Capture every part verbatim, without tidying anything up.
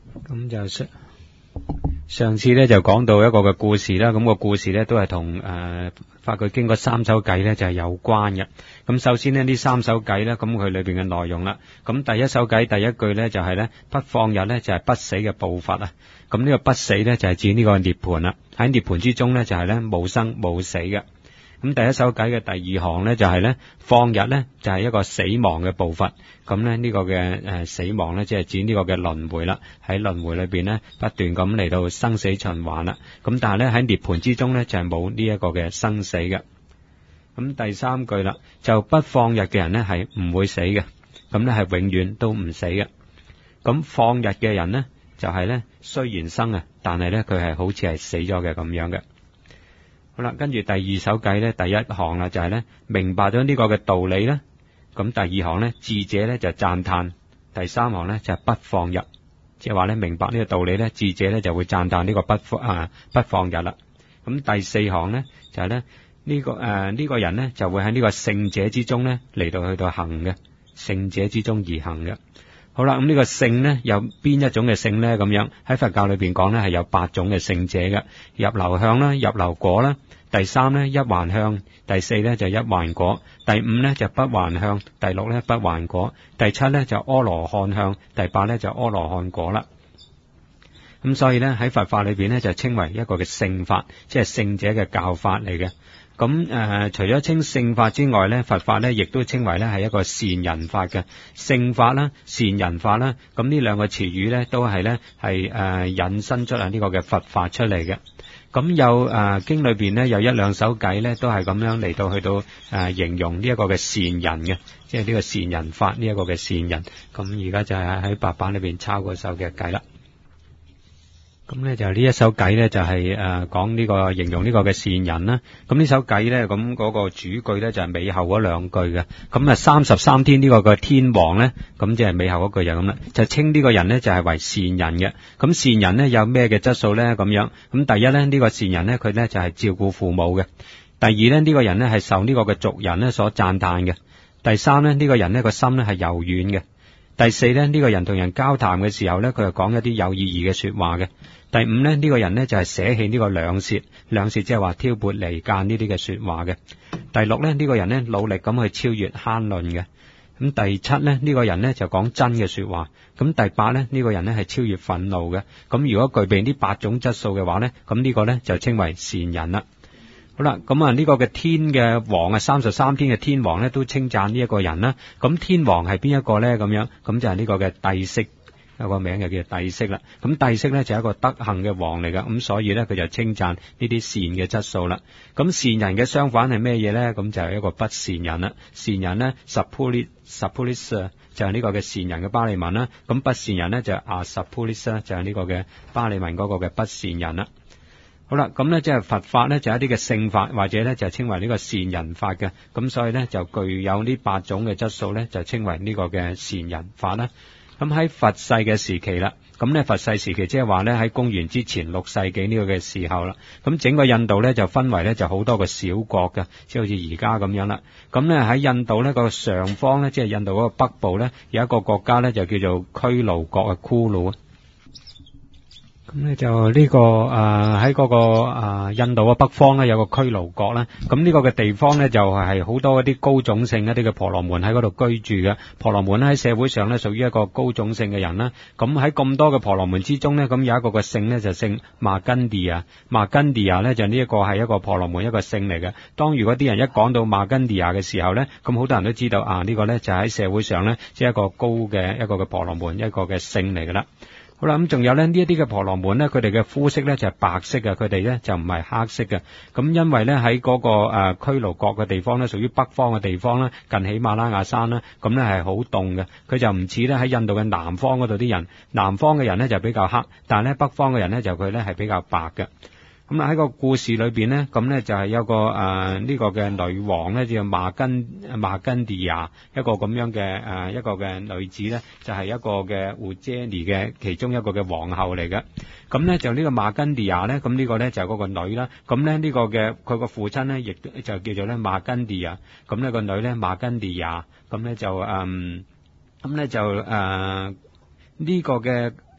咁就上上次咧就講到一個嘅故事啦，咁、個故事咧都係同誒法句經嗰三首偈咧就係有關嘅。咁首先呢，呢三首偈咧，咁佢裏邊嘅內容啦，咁第一首偈第一句咧就係咧不放逸咧就係不死嘅步伐啊。咁呢個不死咧就係指呢個涅槃啦，喺涅槃之中咧就係咧冇生冇死嘅。咁第一首偈嘅第二行咧就係咧放逸咧就係一個死亡嘅步伐，咁咧呢個嘅誒死亡咧即係指呢個嘅輪迴啦，喺輪迴裏邊咧不斷咁嚟到生死循環啦，咁但係咧喺涅槃之中咧就係冇呢一個嘅生死嘅。咁第三句啦，就不放逸嘅人咧係唔會死嘅，咁咧係永遠都唔死嘅。咁放逸嘅人咧就係咧雖然生啊，但係咧佢係好似係死咗嘅咁樣嘅。好啦，跟住第二首偈咧，第一行啦就係咧明白咗呢個嘅道理咧，咁第二行咧智者咧就讚嘆，第三行咧就係不放逸，即係話咧明白呢個道理咧，智者咧就會讚嘆呢個不放啊不放逸啦。咁第四行咧就係咧呢個誒呢、呃這個人咧就會喺呢個聖者之中咧嚟到去到行嘅，聖者之中而行嘅。好啦，咁呢個聖咧有邊一種嘅聖咧？咁樣喺佛教裏邊講咧係有八種嘅聖者嘅，入流向啦，入流果啦，第三咧一環向，第四咧就一環果，第五咧就不環向，第六咧不環果，第七咧就阿羅漢向，第八咧就阿羅漢果啦。咁所以咧喺佛法裏邊咧就稱為一個嘅聖法，即係聖者嘅教法嚟嘅。咁誒、呃，除咗稱聖法之外咧，佛法咧亦都稱為咧係一個善人法嘅聖法啦、善人法啦。咁呢兩個詞語咧都係咧係誒引申出啊呢個嘅佛法出嚟嘅。咁有誒、呃、經裏邊咧有一兩首偈咧都係咁樣嚟到去到誒、呃、形容呢一個嘅善人嘅，即係呢個善人法呢一個嘅善人。咁而家就係喺白板裏邊抄嗰首嘅偈啦。咁咧就呢一首偈咧就係誒講呢個形容呢個嘅善人啦。咁呢首偈咧咁嗰個主句咧就係尾後嗰兩句嘅。咁啊三十三天呢個嘅天王咧，咁即係尾後嗰句就咁啦，就稱呢個人咧就係為善人嘅。咁善人咧有咩嘅質素咧？咁樣咁第一咧呢個善人咧佢咧就係照顧父母嘅。第二咧呢個人咧係受呢個嘅族人咧所讚歎嘅。第三咧呢個人咧個心咧係柔軟嘅。第四咧呢個人同人交談嘅時候咧佢係講一啲有意義嘅說話嘅。第五咧呢個人咧就係捨棄呢個兩舌，兩舌即係話挑撥離間呢啲嘅說話嘅。第六咧呢個人咧努力咁去超越慳吝嘅。咁第七咧呢個人咧就講真嘅說話。咁第八咧呢個人咧係超越憤怒嘅。咁如果具備呢八種質素嘅話咧，咁呢個咧就稱為善人啦。好啦，咁啊呢個嘅天嘅王啊，三十三天嘅天王咧都稱讚呢一個人啦。咁天王係邊一個咧？咁樣咁就係呢個嘅帝釋。有個名就叫帝釋啦，咁帝釋咧就係一個德行嘅王嚟噶，咁所以咧佢就稱讚呢啲善嘅質素啦。咁善人嘅相反係咩嘢咧？咁就係一個不善人啦。善人咧 sapulis sapulis 就係呢個嘅善人嘅巴利文啦，咁不善人咧就係阿 sapulis 就係呢個嘅巴利文嗰個嘅不善人啦。好啦，咁咧即係佛法咧就係一啲嘅聖法，或者咧就係稱為呢個善人法嘅，咁所以咧就具有呢八種嘅質素咧就稱為呢個嘅善人法啦。咁喺佛世嘅時期啦，咁咧佛世時期即係話咧喺公元之前六世紀呢個嘅時候啦，咁整個印度咧就分為咧就好多個小國嘅，即係好似而家咁樣啦。咁咧喺印度咧個上方咧，即係印度嗰個北部咧有一個國家咧就叫做拘盧國啊，庫魯啊。咁咧就呢、這個誒喺嗰個誒、呃、印度嘅北方咧有個拘盧國啦，咁呢個嘅地方咧就係、是、好多一啲高種姓一啲嘅婆羅門喺嗰度居住嘅。婆羅門喺社會上咧屬於一個高種姓嘅人啦。咁喺咁多嘅婆羅門之中咧，咁有一個嘅姓咧就姓馬根地亞，馬根地亞咧就呢一個係一個婆羅門一個姓嚟嘅。當如果啲人一講到馬根地亞嘅時候咧，咁好多人都知道啊呢、這個咧就喺社會上咧即係一個高嘅一個嘅婆羅門一個嘅姓嚟噶啦。好啦，咁仲有咧呢一啲嘅婆羅門咧，佢哋嘅膚色咧就係白色嘅，佢哋咧就唔係黑色嘅。咁因為咧喺嗰個誒拘盧國嘅地方咧，屬於北方嘅地方啦，近喜馬拉雅山啦，咁咧係好凍嘅。佢就唔似咧喺印度嘅南方嗰度啲人，南方嘅人咧就比較黑，但係咧北方嘅人咧就佢咧係比較白嘅。咁啊喺個故事裏邊咧，咁咧就係有個誒呢、呃這個嘅女王咧，叫馬根馬根地亞，一個咁樣嘅誒、呃、一個嘅女子咧，就係、是、一個嘅烏遮尼嘅其中一個嘅皇后嚟嘅。咁咧就呢個馬根地亞咧，咁呢個咧就係嗰個女啦。咁咧呢個嘅佢個父親咧，亦就叫做咧馬根地亞。咁呢個女咧馬根地亞，咁咧就誒，咁、嗯、咧就誒呢、呃這個嘅。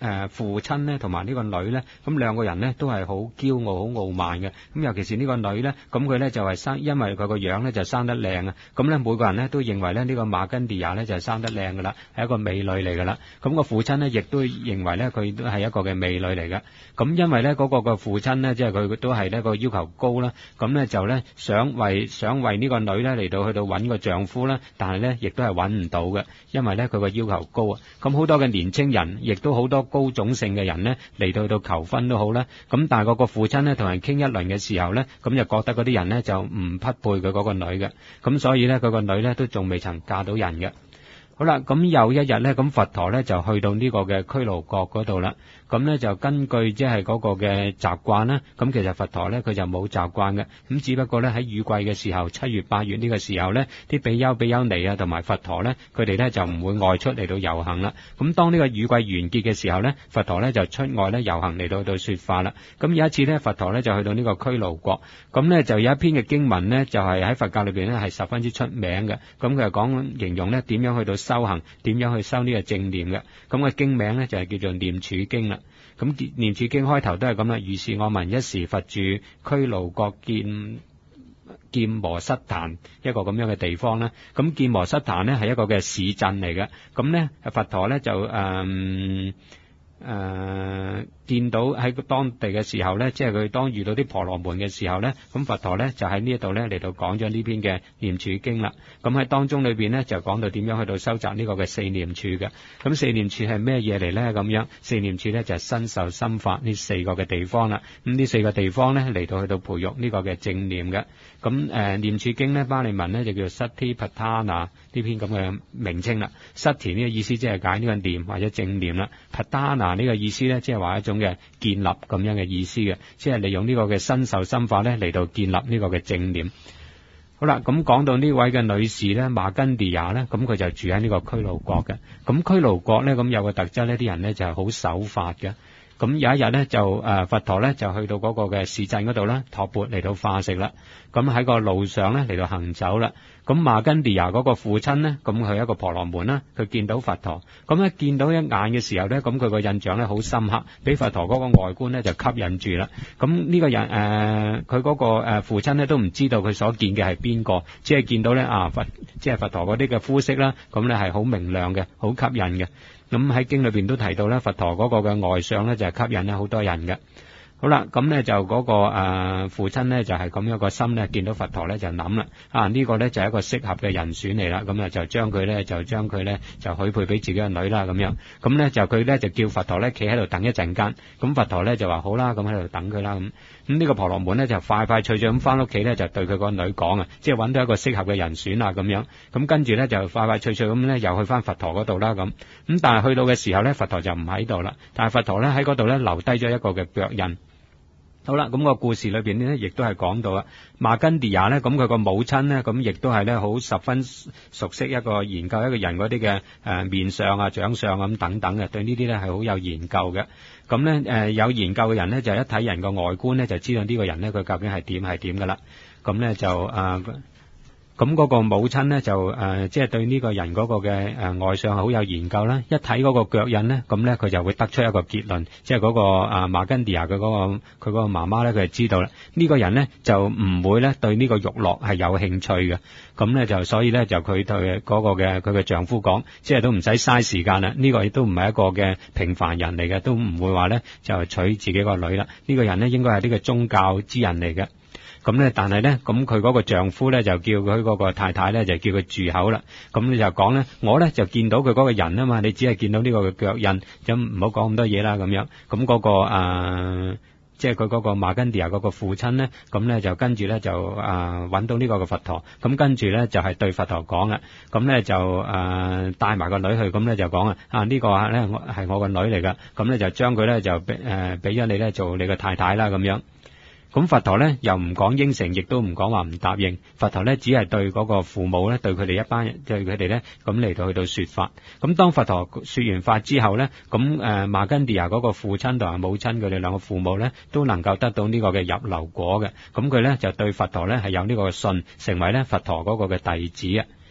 誒父親咧同埋呢個女咧，咁兩個人咧都係好驕傲、好傲慢嘅。咁尤其是呢個女咧，咁佢咧就係生，因為佢個樣咧就生得靚啊，咁咧每個人咧都認為咧呢個瑪根迪亞咧就係生得靚噶啦，係一個美女嚟噶啦。咁個父親咧亦都認為咧佢都係一個嘅美女嚟嘅。咁因為咧嗰個個父親咧，即係佢都係呢個要求高啦，咁咧就咧想為想為呢個女咧嚟到去到揾個丈夫啦，但係咧亦都係揾唔到嘅，因為咧佢個要求高啊。咁好多嘅年青人，亦都好多高種姓嘅人咧嚟到去到求婚都好啦。咁但係個個父親咧同人傾一輪嘅時候咧，咁就覺得嗰啲人咧就唔匹配佢嗰個女嘅，咁所以咧佢個女咧都仲未曾嫁到人嘅。好啦，咁有一日咧，咁佛陀咧就去到呢個嘅拘盧國嗰度啦。咁咧就根據即係嗰個嘅習慣啦。咁其實佛陀咧佢就冇習慣嘅。咁只不過咧喺雨季嘅時候，七月八月呢個時候咧，啲比丘比丘尼啊同埋佛陀咧，佢哋咧就唔會外出嚟到遊行啦。咁當呢個雨季完結嘅時候咧，佛陀咧就出外咧遊行嚟到到說法啦。咁有一次咧，佛陀咧就去到呢個拘盧國，咁咧就有一篇嘅經文咧，就係喺佛教裏邊咧係十分之出名嘅。咁佢係講形容咧點樣去到修行，點樣去修呢個正念嘅。咁個經名咧就係叫做念處經啦。咁念處經開頭都係咁啦，如是我聞一時佛住拘盧國見犍磨瑟壇一個咁樣嘅地方啦。咁犍磨瑟壇呢係一個嘅市鎮嚟嘅。咁咧佛陀咧就誒。嗯誒、呃，見到喺當地嘅時候咧，即係佢當遇到啲婆羅門嘅時候咧，咁佛陀咧就喺呢一度咧嚟到講咗呢篇嘅念處經啦。咁喺當中裏邊咧就講到點樣去到收集呢個嘅四念處嘅。咁四念處係咩嘢嚟咧？咁樣四念處咧就係身受心法呢四個嘅地方啦。咁呢四個地方咧嚟到去到培育呢個嘅正念嘅。咁誒、呃、念處經咧，巴利文咧就叫做 Satipatthana 呢篇咁嘅名稱啦。Sati 呢個意思即係解呢個念或者正念啦。Patthana呢個意思咧，即係話一種嘅建立咁樣嘅意思嘅，即係利用呢個嘅身受心法咧嚟到建立呢個嘅正念。好啦，咁講到呢位嘅女士咧，瑪根迪亞咧，咁佢就住喺呢個拘盧國嘅。咁拘盧國咧，咁有個特質呢，啲人咧就係好守法嘅。咁有一日咧就誒、呃、佛陀咧就去到嗰個嘅市鎮嗰度咧，托缽嚟到化食啦。咁喺個路上咧嚟到行走啦。咁瑪根迪亞嗰個父親咧，咁佢一個婆羅門啦，佢見到佛陀，咁咧見到一眼嘅時候咧，咁佢個印象咧好深刻，俾佛陀嗰個外觀咧就吸引住啦。咁呢個人誒，佢、呃、嗰個誒父親咧都唔知道佢所見嘅係邊個，只係見到咧啊佛，即係佛陀嗰啲嘅膚色啦，咁咧係好明亮嘅，好吸引嘅。咁喺經裏邊都提到咧，佛陀嗰個嘅外相咧就係吸引咧好多人嘅。好啦，咁咧就嗰、那個誒、呃、父親咧就係、是、咁樣個心咧，見到佛陀咧就諗啦，啊呢、這個咧就係一個適合嘅人選嚟啦，咁啊就將佢咧就將佢咧就許配俾自己嘅女啦咁樣，咁咧就佢咧就叫佛陀咧企喺度等一陣間，咁佛陀咧就話好啦，咁喺度等佢啦咁，咁呢個婆羅門咧就快快脆脆咁翻屋企咧就對佢個女講啊，即係揾到一個適合嘅人選啦咁樣，咁跟住咧就快快脆脆咁咧又去翻佛陀嗰度啦咁，咁但係去到嘅時候咧佛陀就唔喺度啦，但係佛陀咧喺嗰度咧留低咗一個嘅腳印。好啦，咁、那個故事裏邊呢，亦都係講到啊，瑪根迪亞呢，咁佢個母親呢，咁亦都係呢，好十分熟悉一個研究一個人嗰啲嘅誒面相啊、長相咁等等嘅，對呢啲呢係好有研究嘅。咁呢，誒、呃、有研究嘅人呢，就一睇人個外觀呢，就知道呢個人呢，佢究竟係點係點噶啦。咁呢，就誒。呃咁嗰個母親咧就誒、呃，即係對呢個人嗰個嘅誒、呃、外相好有研究啦。一睇嗰個腳印咧，咁咧佢就會得出一個結論，即係嗰、那個啊瑪根迪亞嘅嗰個佢嗰個媽媽咧，佢就知道啦。呢、這個人咧就唔會咧對呢個慾樂係有興趣嘅。咁咧就所以咧就佢對嗰個嘅佢嘅丈夫講，即係都唔使嘥時間啦。呢、這個亦都唔係一個嘅平凡人嚟嘅，都唔會話咧就娶自己個女啦。呢、這個人咧應該係呢個宗教之人嚟嘅。咁咧，但係咧，咁佢嗰個丈夫咧就叫佢嗰個太太咧就叫佢住口啦。咁你就講咧，我咧就見到佢嗰個人啊嘛，你只係見到呢個腳印，咁唔好講咁多嘢啦咁樣。咁嗰、嗰個誒，即係佢嗰個瑪根迪亞嗰個父親咧，咁咧就跟住咧就誒揾、呃、到呢個嘅佛陀，咁跟住咧就係、是、對佛陀講啦。咁咧就誒、呃、帶埋個女去，咁咧就講啊，啊、這個、呢個咧係我個女嚟噶，咁咧就將佢咧就俾誒俾咗你咧做你個太太啦咁樣。咁佛陀咧又唔講應承，亦都唔講話唔答應。佛陀咧只係對嗰個父母咧，對佢哋一班人，對佢哋咧咁嚟到去到說法。咁當佛陀說完法之後咧，咁誒瑪根迪亞嗰個父親同埋母親佢哋兩個父母咧，都能夠得到呢個嘅入流果嘅。咁佢咧就對佛陀咧係有呢個信，成為咧佛陀嗰個嘅弟子啊。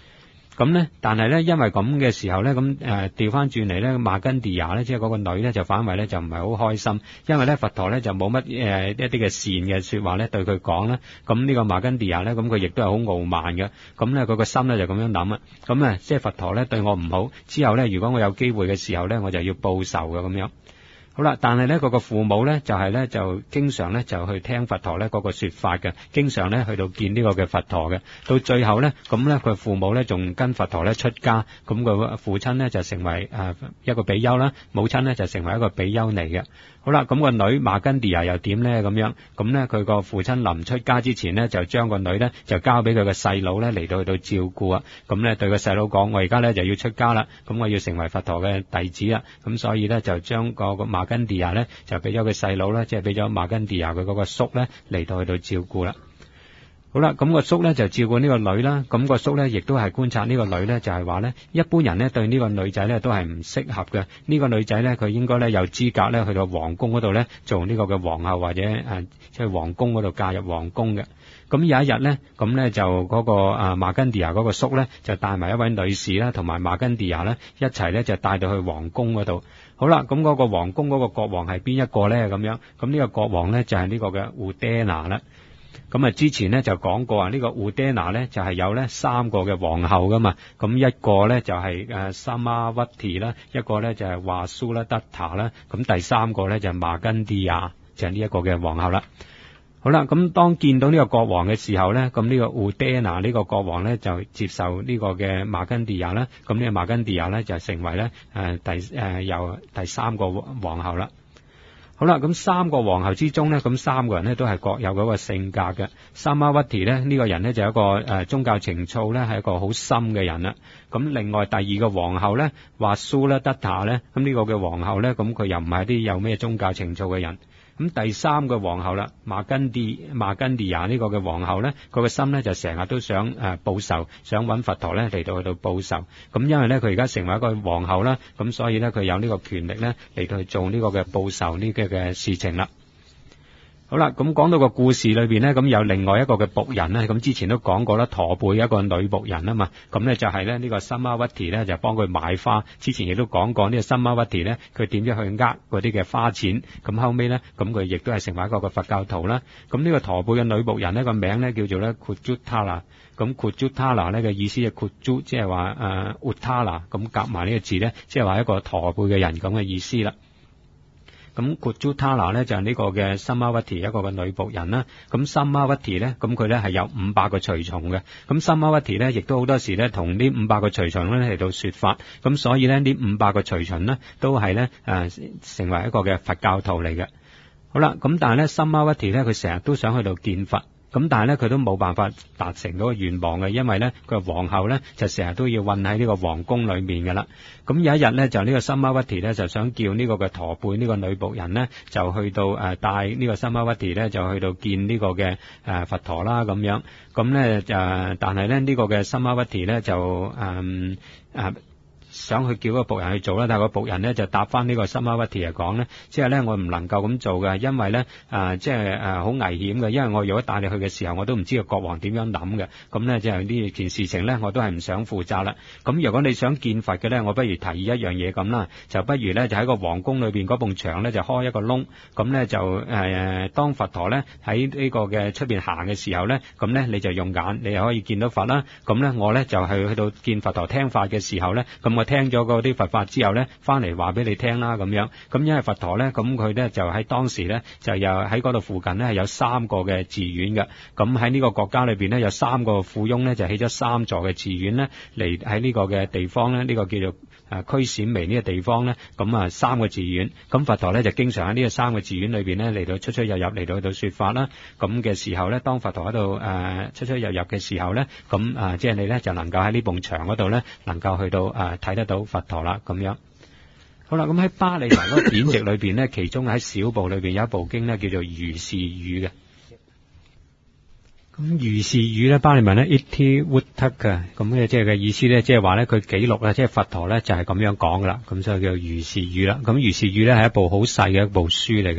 咁咧，但係咧，因為咁嘅時候咧，咁誒調翻轉嚟咧，馬根地亞咧，即係嗰個女咧，就反為咧就唔係好開心，因為咧佛陀咧就冇乜誒一啲嘅善嘅説話咧對佢講咧，咁呢個馬根地亞咧，咁佢亦都係好傲慢嘅，咁咧佢個心咧就咁樣諗啊，咁啊即係佛陀咧對我唔好，之後咧如果我有機會嘅時候咧，我就要報仇嘅咁樣。好啦，但係咧佢個父母咧就係咧就經常咧就去聽佛陀咧嗰個說法嘅，經常咧去到見呢個嘅佛陀嘅，到最後咧咁咧佢父母咧仲跟佛陀咧出家，咁個父親咧就成為誒一個比丘啦，母親咧就成為一個比丘尼嘅。好啦，咁個女馬根地亞又點咧咁樣？咁咧佢個父親臨出家之前咧就將個女咧就交俾佢個細佬咧嚟到去到照顧啊，咁咧對個細佬講：我而家咧就要出家啦，咁我要成為佛陀嘅弟子啦，咁所以咧就將個個馬根地亞咧就俾咗佢細佬咧，即係俾咗馬根地亞佢嗰個叔咧嚟到去到照顧啦。好啦，咁個叔咧就照顧呢個女啦，咁個叔咧亦都係觀察呢個女咧，就係話咧一般人咧對呢個女仔咧都係唔適合嘅，呢個女仔咧佢應該咧有資格咧去到皇宮嗰度咧做呢個嘅皇后或者誒即係皇宮嗰度嫁入皇宮嘅。咁有一日咧，咁咧就嗰個啊馬根地亞嗰個叔咧就帶埋一位女士啦，同埋馬根地亞咧一齊咧就帶到去皇宮嗰度。好啦，咁嗰個皇宮嗰個國王係邊一個咧？咁樣，咁呢個國王咧就係呢個嘅烏爹拿啦。咁啊，之前咧就講過啊，呢個烏爹拿咧就係有咧三個嘅皇后噶嘛，咁一個咧就係誒沙瑪屈提啦，一個咧就係華蘇拉德塔啦，咁第三個咧就係馬根地亞，就係呢一個嘅皇后啦。好啦，咁當見到呢個國王嘅時候咧，咁呢個烏爹拿呢個國王咧就接受呢個嘅馬根地亞啦，咁呢個馬根地亞咧就成為咧誒第誒由第三個皇后啦。好啦，咁三個皇后之中咧，咁三個人咧都係各有嗰個性格嘅。沙瑪屈提咧呢個人咧就係一個誒宗教情操咧係一個好深嘅人啦。咁另外第二個皇后咧話蘇拉德塔咧，咁呢個嘅皇后咧，咁佢又唔係啲有咩宗教情操嘅人。咁第三個皇后啦，馬根地馬根地亞呢個嘅皇后咧，佢個心咧就成日都想誒報仇，想揾佛陀咧嚟到去到報仇。咁因為咧佢而家成為一個皇后啦，咁所以咧佢有呢個權力咧嚟到去做呢個嘅報仇呢嘅嘅事情啦。好啦，咁講到個故事裏邊咧，咁有另外一個嘅僕人咧，咁之前都講過啦，駝背一個女僕人啊嘛，咁咧就係咧呢個沙瑪屈提咧就幫佢買花，之前亦都講過呢個沙瑪屈提咧，佢點樣去呃嗰啲嘅花錢，咁後尾咧，咁佢亦都係成為一個嘅佛教徒啦。咁呢個駝背嘅女僕人呢個名咧叫做咧 Kujutala， 咁 Kujutala 咧嘅意思係 Kuju， 即係話誒 Utala， 咁夾埋呢個字咧，即係話一個駝背嘅人咁嘅意思啦。咁 Kujutala 咧就係呢個嘅沙瑪屈提一個嘅女僕人啦。咁沙瑪屈提咧，咁佢咧係有五百個隨從嘅。咁沙瑪屈提咧，亦都好多時咧同呢五百個隨從咧嚟到說法。咁所以咧呢五百個隨從咧都係咧誒成為一個嘅佛教徒嚟嘅。好啦，咁但係咧沙瑪屈提咧佢成日都想去到見佛。咁但係咧佢都冇辦法達成嗰個願望嘅，因為咧佢皇后咧就成日都要困喺呢個皇宮裏面噶啦。咁有一日咧就呢個沙瑪屈提咧就想叫呢個嘅駝背呢個女僕人咧就去到誒帶呢個沙瑪屈提咧就去到見呢個嘅誒佛陀啦咁樣。咁咧誒但係咧呢個嘅沙瑪屈提咧就誒誒。嗯啊想去叫個僕人去做啦，但係個僕人咧就答翻呢個沙瑪屈提嚟講咧，即係咧我唔能夠咁做嘅，因為咧誒即係誒好危險嘅，因為我如果帶你去嘅時候，我都唔知個國王點樣諗嘅，咁咧即係呢件事情咧，我都係唔想負責啦。咁如果你想見佛嘅咧，我不如提議一樣嘢咁啦，就不如咧就喺個皇宮裏邊嗰埲牆咧就開一個窿，咁咧就誒、呃、當佛陀咧喺呢個嘅出邊行嘅時候咧，咁咧你就用眼，你又可以見到佛啦。咁咧我咧就係去到見佛陀聽法嘅時候咧，咁我聽咗嗰啲佛法之後咧，翻嚟話俾你聽啦咁樣。咁因為佛陀咧，咁佢咧就喺當時咧，就又喺嗰度附近咧係有三個嘅寺院嘅。咁喺呢個國家裏邊咧，有三個富翁咧就起咗三座嘅寺院咧，嚟喺呢個嘅地方咧，呢、這個叫做誒區閃微呢個地方咧，咁啊三個寺院。咁佛陀咧就經常喺呢個三個寺院裏邊咧嚟到出出入入嚟到去到說法啦。咁嘅時候咧，當佛陀喺度誒出出入入嘅時候咧，咁啊即係你咧就能夠喺呢埲牆嗰度咧，能夠去到誒睇得到佛陀啦咁樣。好啦，咁喺巴利文嗰個典籍裏邊咧，其中喺小部裏邊有一部經咧叫做如是語嘅。咁如是語咧，巴利文咧 Iti Vuttaka 咁嘅即係嘅意思咧，即係話咧佢記錄咧，即係佛陀咧就係咁樣講噶啦，咁所以叫如是語啦。咁如是語咧係一部好細嘅一部書嚟嘅。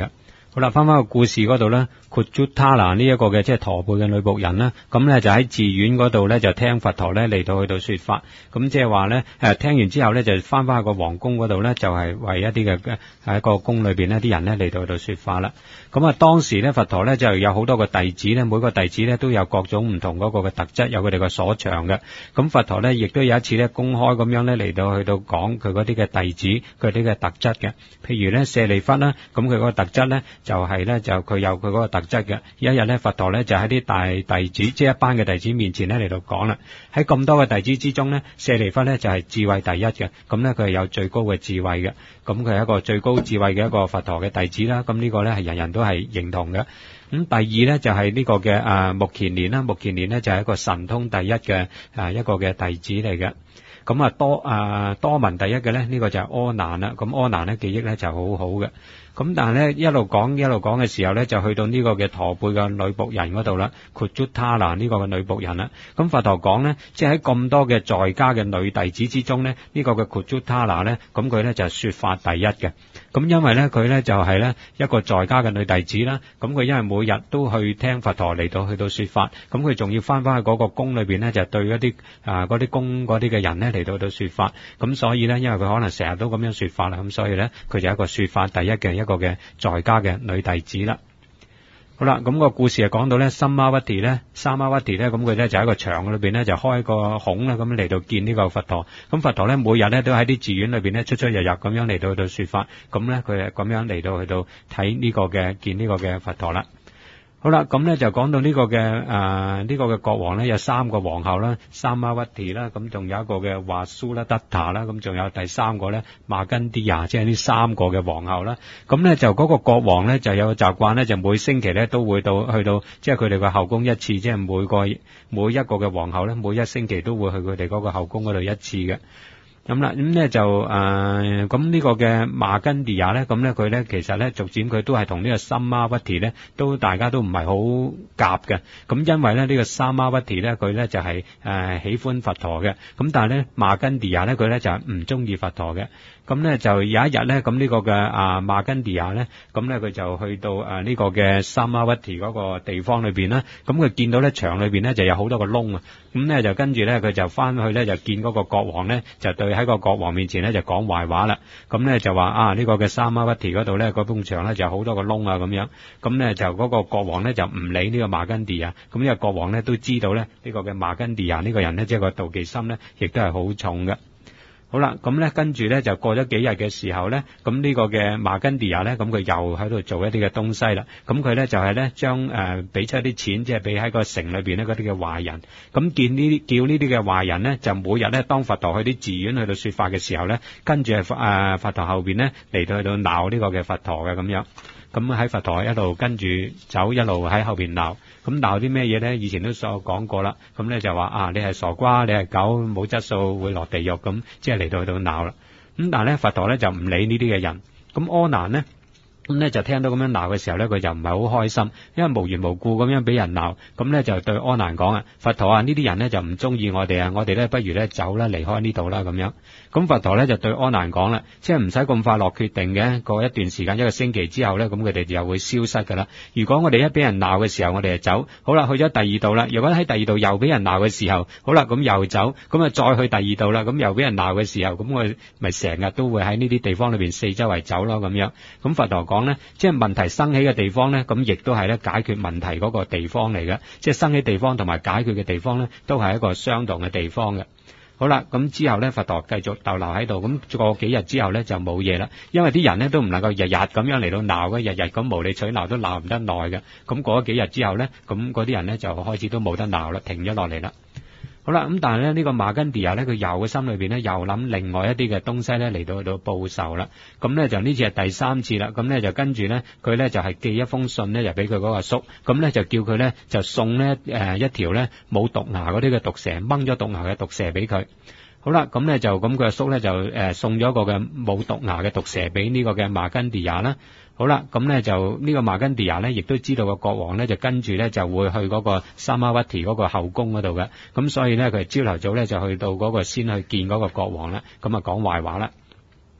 好啦，翻翻個故事嗰度咧 Khuddutthana 呢一個嘅即係駝背嘅女僕人啦，咁咧就喺寺院嗰度咧就聽佛陀咧嚟到去到說法，咁即係話咧誒聽完之後咧就翻翻去個皇宮嗰度咧就係、是、為一啲嘅喺個宮裏邊呢啲人咧嚟到去到說法啦。咁啊當時咧佛陀咧就有好多個弟子咧，每個弟子咧都有各種唔同嗰個嘅特質，有佢哋嘅所長嘅。咁佛陀咧亦都有一次咧公開咁樣咧嚟到去到講佢嗰啲嘅弟子佢啲嘅特質嘅，譬如咧舍利弗啦，咁佢嗰個特質咧。就係咧，就佢有佢嗰個特質嘅。有一日咧，佛陀咧就喺啲大弟子，即係一班嘅弟子面前咧嚟到講啦。喺咁多嘅弟子之中咧，舍利弗咧就係智慧第一嘅。咁咧佢係有最高嘅智慧嘅。咁佢係一個最高智慧嘅一個佛陀嘅弟子啦。咁呢個咧係人人都係認同嘅。咁第二咧就係呢個嘅啊目犍連啦，目犍連咧就係一個神通第一嘅啊一個嘅弟子嚟嘅。咁啊多啊多聞第一嘅咧，呢個就係阿難啦。咁阿難咧記憶咧就好好嘅。咁但係咧一路講一路講嘅時候咧，就去到呢個嘅駝背嘅女僕人嗰度啦 Khuddutthana 呢個嘅女僕人啦。咁佛陀講咧，即係喺咁多嘅在家嘅女弟子之中咧，呢個嘅 Khuddutthana咧，咁佢咧就係說法第一嘅。咁因為咧佢咧就係咧一個在家嘅女弟子啦，咁佢因為每日都去聽佛陀嚟到去到說法，咁佢仲要翻翻去嗰個宮裏邊咧，就對一啲啊嗰啲宮嗰啲嘅人咧嚟到去到說法，咁所以咧因為佢可能成日都咁樣說法啦，咁所以咧佢就係一個說法第一嘅一個嘅在家嘅女弟子啦。好啦，咁個故事係講到咧，Samavati咧，Samavati咧，咁佢咧就喺個牆裏邊咧就開個孔啦，咁嚟到見呢個佛陀。咁佛陀咧每日咧都喺啲寺院裏邊咧出出入入咁樣嚟到去到說法，咁咧佢係咁樣嚟到去到睇呢個嘅見呢個嘅佛陀啦。好啦，咁咧就講到呢個嘅誒呢個嘅國王咧有三個皇后啦 ，Samavati 啦，咁仲有一個嘅 Vasudetta 啦，咁仲有第三個咧 Markandeya，即係呢三個嘅皇后啦。咁咧就嗰個國王咧就有個習慣咧，就每星期咧都會到去到即係佢哋個後宮一次，即係每個每一個嘅皇后咧每一星期都會去佢哋嗰個後宮嗰度一次嘅。咁啦，咁咧就誒，咁、呃、呢個嘅馬根迪亞咧，咁咧佢咧其實咧逐漸佢都係同呢個 Samavati 咧，都大家都唔係好夾嘅。咁因為咧呢、這個 Samavati 咧，佢咧就係、是、誒、呃、喜歡佛陀嘅，咁但係咧馬根迪亞咧佢咧就係唔中意佛陀嘅。咁咧就有一日咧，咁呢個嘅啊馬根迪亞咧，咁咧佢就去到誒呢個嘅 Samavati 嗰個地方裏邊啦，咁佢見到咧牆裏邊咧就有好多個窿啊，咁咧就跟住咧佢就翻去咧就見嗰個國王咧，就對喺個國王面前咧就講壞話啦，咁咧就話啊呢個嘅 Samavati 嗰度咧嗰埲牆咧就有好多個窿啊咁樣，咁咧就嗰個國王咧就唔理呢個馬根迪亞，咁呢個國王咧都知道咧呢個嘅馬根迪亞呢個人咧即係個妒忌心咧，亦都係好重嘅。好啦，咁咧跟住咧就過咗幾日嘅時候咧，咁呢個嘅馬根迪亞咧，咁佢又喺度做一啲嘅東西啦。咁佢咧就係咧將誒俾出一啲錢，即係俾喺個城裏邊咧嗰啲嘅壞人。咁見呢啲叫呢啲嘅壞人咧，就每日咧當佛陀去啲寺院去到說法嘅時候咧，跟住係誒佛陀後邊咧嚟到去到鬧呢個嘅佛陀嘅咁樣。咁喺佛陀一路跟住走，一路喺後邊鬧。咁鬧啲咩嘢咧？以前都所講過啦。咁咧就話啊，你係傻瓜，你係狗，冇質素，會落地獄咁，即係嚟到去到鬧啦。咁但係咧，佛陀咧就唔理呢啲嘅人。咁阿難咧。咁咧就聽到咁樣鬧嘅時候咧，佢就唔係好開心，因為無緣無故咁樣俾人鬧，咁咧就對阿難講啊，佛陀啊，呢啲人咧就唔中意我哋啊，我哋咧不如咧走啦，離開呢度啦咁樣。咁佛陀咧就對阿難講啦，即係唔使咁快落決定嘅，過一段時間一個星期之後咧，咁佢哋就會消失噶啦。如果我哋一俾人鬧嘅時候，我哋就走，好啦，去咗第二度啦。如果喺第二度又俾人鬧嘅時候，好啦，咁又走，咁啊再去第二度啦，咁又俾人鬧嘅時候，咁我咪成日都會喺呢啲地方裏邊四周圍走咯咁樣。咁佛陀講咧，即係問題生起嘅地方咧，咁亦都係咧解決問題嗰個地方嚟嘅。即係生起地方同埋解決嘅地方咧，都係一個相同嘅地方嘅。好啦，咁之後咧，佛陀繼續逗留喺度，咁過幾日之後咧就冇嘢啦。因為啲人咧都唔能夠日日咁樣嚟到鬧嘅，日日咁無理取鬧都鬧唔得耐嘅。咁過咗幾日之後咧，咁嗰啲人咧就開始都冇得鬧啦，停咗落嚟啦。好啦，咁但係咧呢個馬根迪亞咧，佢又嘅心裏邊咧又諗另外一啲嘅東西咧嚟到去到報仇啦。咁咧就呢次係第三次啦。咁咧就跟住咧佢咧就係寄一封信咧，就俾佢嗰個阿叔。咁咧就叫佢咧就送咧誒一條咧冇毒牙嗰啲嘅毒蛇，掹咗毒牙嘅毒蛇俾佢。好啦，咁咧就咁佢阿叔咧就誒送咗一個嘅冇毒牙嘅毒蛇俾呢個嘅馬根迪亞啦。好啦，咁咧就呢個馬根迪亞咧，亦都知道個國王咧就跟住咧就會去嗰個 Samavati 嗰個後宮嗰度嘅，咁所以咧佢朝頭早咧就去到嗰個先去見嗰個國王啦，咁啊講壞話啦。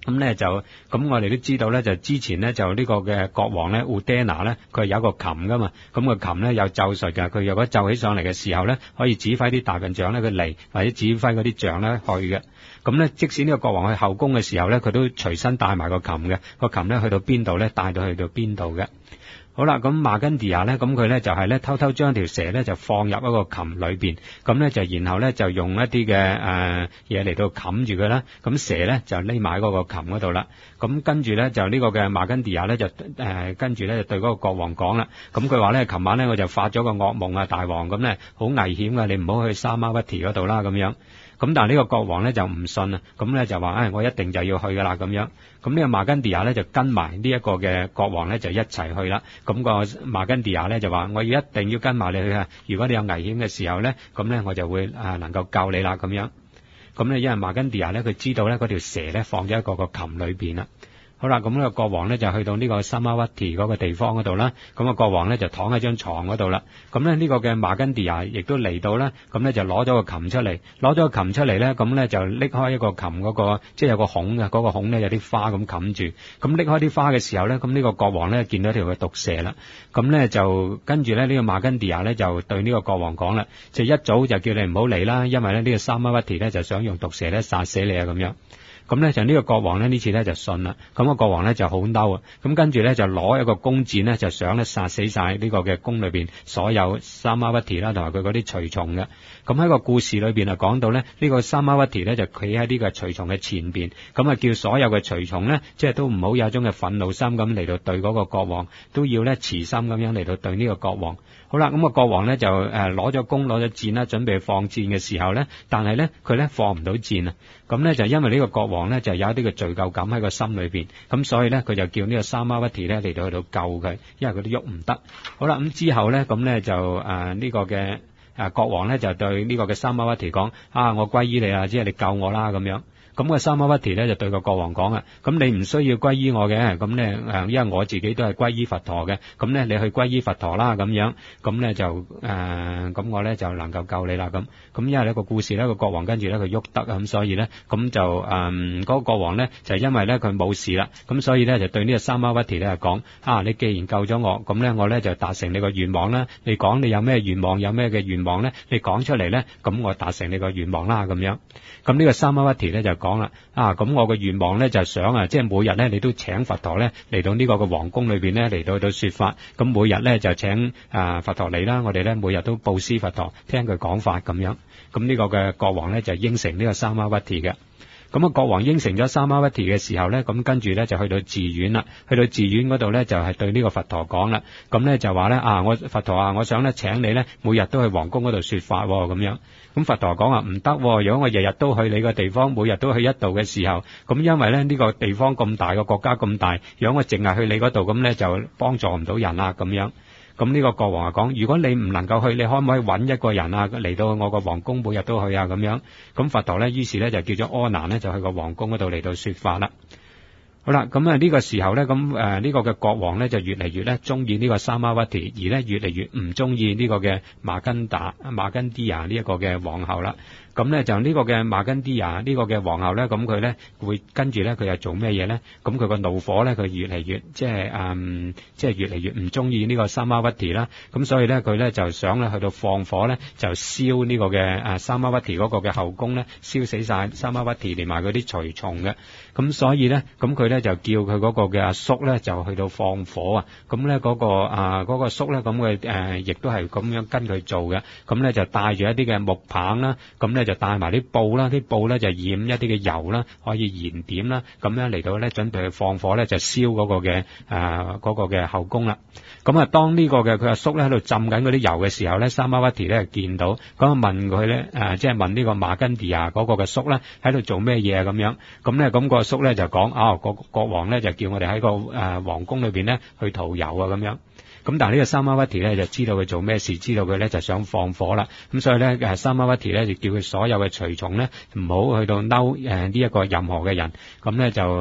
咁咧就咁我哋都知道咧，就之前咧就呢個嘅國王咧 Udana 咧，佢係有一個琴噶嘛，咁個琴咧有咒術㗎，佢如果奏起上嚟嘅時候咧，可以指揮啲大笨象咧佢嚟，或者指揮嗰啲象咧去嘅。咁咧即使呢個國王去後宮嘅時候咧，佢都隨身帶埋個琴嘅，個琴咧去到邊度咧，帶到去到邊度嘅。好啦，咁馬根迪亞咧，咁佢咧就係咧偷偷將條蛇咧就放入一個琴裏邊，咁咧就然後咧就用一啲嘅誒嘢嚟到冚住佢啦，咁蛇咧就匿埋喺嗰個琴嗰度啦。咁跟住咧就呢個嘅馬根迪亞咧就誒、呃、跟住咧就對嗰個國王講啦，咁佢話咧琴晚咧我就發咗個噩夢啊，大王，咁咧好危險㗎，你唔好去沙馬屈提嗰度啦咁樣。咁但係呢個國王咧就唔信啊，咁咧就話誒、哎、我一定就要去噶啦咁樣。咁呢個馬根迪亞咧就跟埋呢一個嘅國王咧就一齊去啦。咁、個馬根迪亞咧就話我要一定要跟埋你去啊，如果你有危險嘅時候咧，咁咧我就會啊能夠救你啦咁樣。咁咧因為馬根迪亞咧佢知道咧嗰條蛇咧放咗喺個個琴裏邊啦。好啦，咁呢個國王咧就去到呢個沙馬屈提嗰個地方嗰度啦。咁個國王咧就躺喺張床嗰度啦。咁咧呢個嘅馬根迪亞亦都嚟到啦。咁咧就攞咗個琴出嚟，攞咗個琴出嚟咧，咁咧就拎開一個琴嗰個，即係有個孔嘅，嗰個孔咧有啲花咁冚住。咁拎開啲花嘅時候咧，咁呢個國王咧見到條嘅毒蛇啦。咁咧就跟住咧呢個馬根迪亞咧就對呢個國王講啦，就一早就叫你唔好嚟啦，因為咧呢個沙馬屈提咧就想用毒蛇咧殺死你啊咁樣。咁咧就呢個國王咧呢次咧就信啦，咁個國王咧就好嬲啊，咁跟住咧就攞一個弓箭咧就想咧殺死晒呢個嘅宮裏邊所有沙馬屈提啦同埋佢嗰啲隨從嘅。咁喺個故事裏邊啊講到咧呢個沙馬屈提咧就企喺呢個隨從嘅前邊，咁啊叫所有嘅隨從咧即係都唔好有一種嘅憤怒心咁嚟到對嗰個國王，都要咧慈心咁樣嚟到對呢個國王。好啦，咁個國王咧就誒攞咗弓攞咗箭啦，準備放箭嘅時候咧，但係咧佢咧放唔到箭啊。咁咧就因為呢個國王咧就有一啲嘅罪疚感喺個心裏邊，咁所以咧佢就叫呢個沙馬屈提咧嚟到去到救佢，因為佢都喐唔得。好啦，咁之後咧咁咧就誒呢、呃這個嘅誒、呃、國王咧就對呢個嘅沙馬屈提講啊，我歸依你啊，即係你救我啦咁樣。咁個沙馬屈提咧就對個國王講啊，咁你唔需要歸依我嘅，咁咧誒，因為我自己都係歸依佛陀嘅，咁咧你去歸依佛陀啦咁樣，咁咧就誒，咁、呃、我咧就能夠救你啦咁。咁因為呢個故事咧個國王跟住咧佢喐得啊，咁所以咧咁就誒嗰、呃那個國王咧就因為咧佢冇事啦，咁所以咧就對呢個沙馬屈提咧講啊，你既然救咗我，咁咧我咧就達成你個願望啦。你講你有咩願望，有咩嘅願望咧，你講出嚟咧，咁我達成你個願望啦咁樣。咁呢個沙馬屈提咧就講啦，啊咁我嘅願望咧就係想啊，即係每日咧你都請佛陀咧嚟到呢個嘅皇宮裏邊咧嚟到到說法，咁每日咧就請啊佛陀嚟啦，我哋咧每日都布施佛陀，聽佢講法咁樣。咁呢個嘅國王咧就應承呢個沙馬屈提嘅。咁啊，國王應承咗沙馬屈提嘅時候咧，咁跟住咧就去到寺院啦。去到寺院嗰度咧就係對呢個佛陀講啦。咁咧就話咧啊，我佛陀啊，我想咧請你咧每日都去皇宮嗰度說法咁樣。咁佛陀講話唔得，如果我日日都去你個地方，每日都去一度嘅時候，咁因為咧呢個地方咁大，個國家咁大，如果我淨係去你嗰度，咁咧就幫助唔到人啦咁樣。咁呢個國王啊講，如果你唔能夠去，你可唔可以揾一個人啊嚟到我個皇宮每日都去啊咁樣？咁佛陀咧於是咧就叫咗阿難咧就去個皇宮嗰度嚟到說法啦。好啦，咁啊呢個時候咧，咁誒呢個嘅國王咧就越嚟越咧中意呢個沙馬屈提，而咧越嚟越唔中意呢個嘅馬根達馬根迪亞呢一個嘅皇后啦。咁咧就呢個嘅馬根迪亞呢個嘅皇后咧，咁佢咧會跟住咧佢又做咩嘢咧？咁佢個怒火咧，佢越嚟越即係誒，即係越嚟越唔中意呢個沙馬屈提啦。咁所以咧，佢咧就想咧去到放火咧，就燒呢個嘅誒沙馬屈提嗰個嘅後宮咧，燒死晒沙馬屈提連埋嗰啲隨從嘅。咁所以咧，咁佢咧就叫佢嗰個嘅阿叔咧就去到放火啊。咁咧嗰個啊嗰個叔咧，咁佢誒亦都係咁樣跟佢做嘅。咁咧就帶住一啲嘅木棒啦，咁咧就帶埋啲布啦，啲布咧就染一啲嘅油啦，可以燃點啦，咁樣嚟到咧準備去放火咧就燒嗰個嘅誒嗰個嘅後宮啦。咁啊，當呢個嘅佢阿叔咧喺度浸緊嗰啲油嘅時候咧，沙馬屈提咧見到，咁啊問佢咧誒，即係問呢個馬根迪亞嗰個嘅叔咧喺度做咩嘢啊咁樣。咁咧咁個阿叔咧就講啊，國國王咧就叫我哋喺個誒皇宮裏邊咧去塗油啊咁樣。咁但係呢個沙馬屈提咧就知道佢做咩事，知道佢咧就想放火啦。咁所以咧誒沙馬屈提咧就叫佢所有嘅隨從咧唔好去到嬲誒呢一個任何嘅人。咁咧就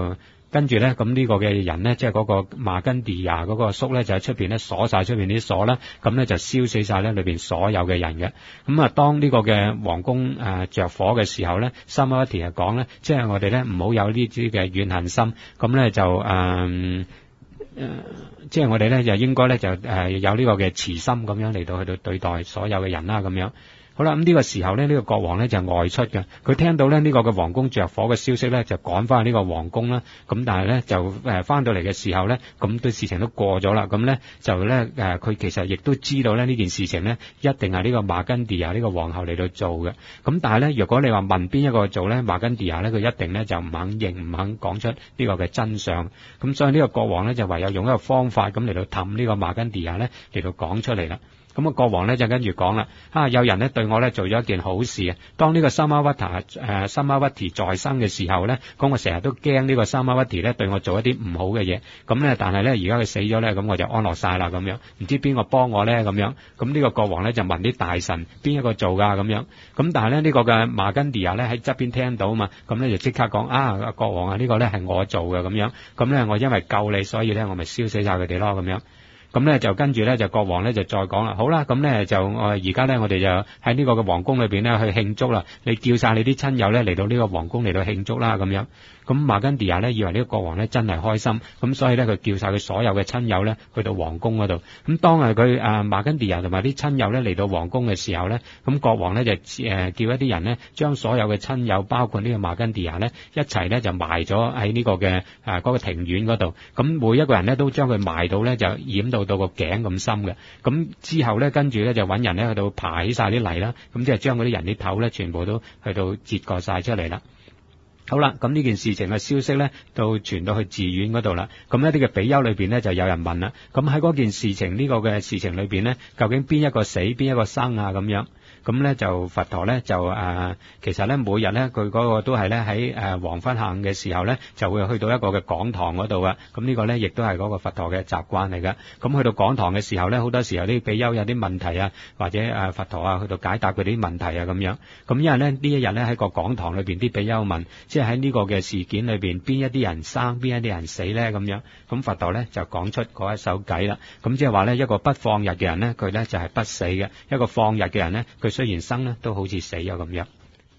跟住咧，咁呢個嘅人咧，即係嗰個馬根迪亞嗰個叔咧，就喺出邊咧鎖晒出邊啲鎖啦，咁咧就燒死晒咧裏邊所有嘅人嘅。咁啊，當呢個嘅皇宮誒着火嘅時候咧，沙瑪維提係講咧，即係我哋咧唔好有呢啲嘅怨恨心，咁咧就誒。呃誒、呃，即係我哋咧就應該咧就誒、呃、有呢個嘅慈心咁樣嚟到去到對待所有嘅人啦，咁樣。好啦，咁呢個時候咧，呢、這個國王咧就外出嘅，佢聽到咧呢、這個嘅皇宮着火嘅消息咧，就趕翻去呢個皇宮啦。咁但係咧就誒翻到嚟嘅時候咧，咁對事情都過咗啦。咁咧就咧誒，佢其實亦都知道咧呢件事情咧一定係呢個馬根迪亞呢個皇后嚟到做嘅。咁但係咧，如果你話問邊一個做咧，馬根迪亞咧，佢一定咧就唔肯認，唔肯講出呢個嘅真相。咁所以呢個國王咧就唯有用一個方法咁嚟到氹呢個馬根迪亞咧嚟到講出嚟啦。咁啊，國王咧就跟住講啦，啊有人咧對我咧做咗一件好事啊！當呢個沙瑪維提誒沙瑪維提在生嘅時候咧，咁我成日都驚呢個沙瑪維提咧對我做一啲唔好嘅嘢，咁咧但係咧而家佢死咗咧，咁我就安樂晒啦咁樣，唔知邊個幫我咧咁樣，咁呢個國王咧就問啲大臣邊一個做噶咁樣，咁但係咧呢個嘅馬根迪亞咧喺側邊聽到啊嘛，咁咧就即刻講啊國王啊，呢個咧係我做嘅咁樣，咁咧我因為救你，所以咧我咪燒死晒佢哋咯咁樣。咁咧就跟住咧就國王咧就再講啦，好啦，咁咧就我而家咧我哋就喺呢個嘅皇宮裏邊咧去慶祝啦，你叫晒你啲親友咧嚟到呢個皇宮嚟到慶祝啦咁樣。咁馬根迪亞咧以為呢個國王咧真係開心，咁所以咧佢叫晒佢所有嘅親友咧去到皇宮嗰度。咁當係佢誒馬根迪亞同埋啲親友咧嚟到皇宮嘅時候咧，咁國王咧就誒叫一啲人咧將所有嘅親友包括呢個馬根迪亞咧一齊咧就埋咗喺呢個嘅誒嗰個庭院嗰度。咁每一個人咧都將佢埋到咧就掩到到個頸咁深嘅。咁之後咧跟住咧就揾人咧去到爬起晒啲泥啦，咁即係將嗰啲人啲頭咧全部都去到截割晒出嚟啦。好啦，咁呢件事情嘅消息咧，到傳到去寺院嗰度啦。咁一啲嘅比丘裏邊咧，就有人問啦。咁喺嗰件事情呢、這個嘅事情裏邊咧，究竟邊一個死，邊一個生啊？咁樣。咁咧就佛陀咧就誒、呃，其實咧每日咧佢嗰個都係咧喺誒黃昏下午嘅時候咧，就會去到一個嘅講堂嗰度啊。咁呢個咧亦都係嗰個佛陀嘅習慣嚟㗎。咁去到講堂嘅時候咧，好多時候啲比丘有啲問題啊，或者誒佛陀啊去到解答佢啲問題啊咁樣。咁因為咧呢一日咧喺個講堂裏邊啲比丘問，即係喺呢個嘅事件裏邊邊一啲人生，邊一啲人死咧咁樣。咁佛陀咧就講出嗰一首偈啦。咁即係話咧一個不放逸嘅人咧，佢咧就係不死嘅；一個放逸嘅人咧，佢雖然生咧，都好似死咗咁樣。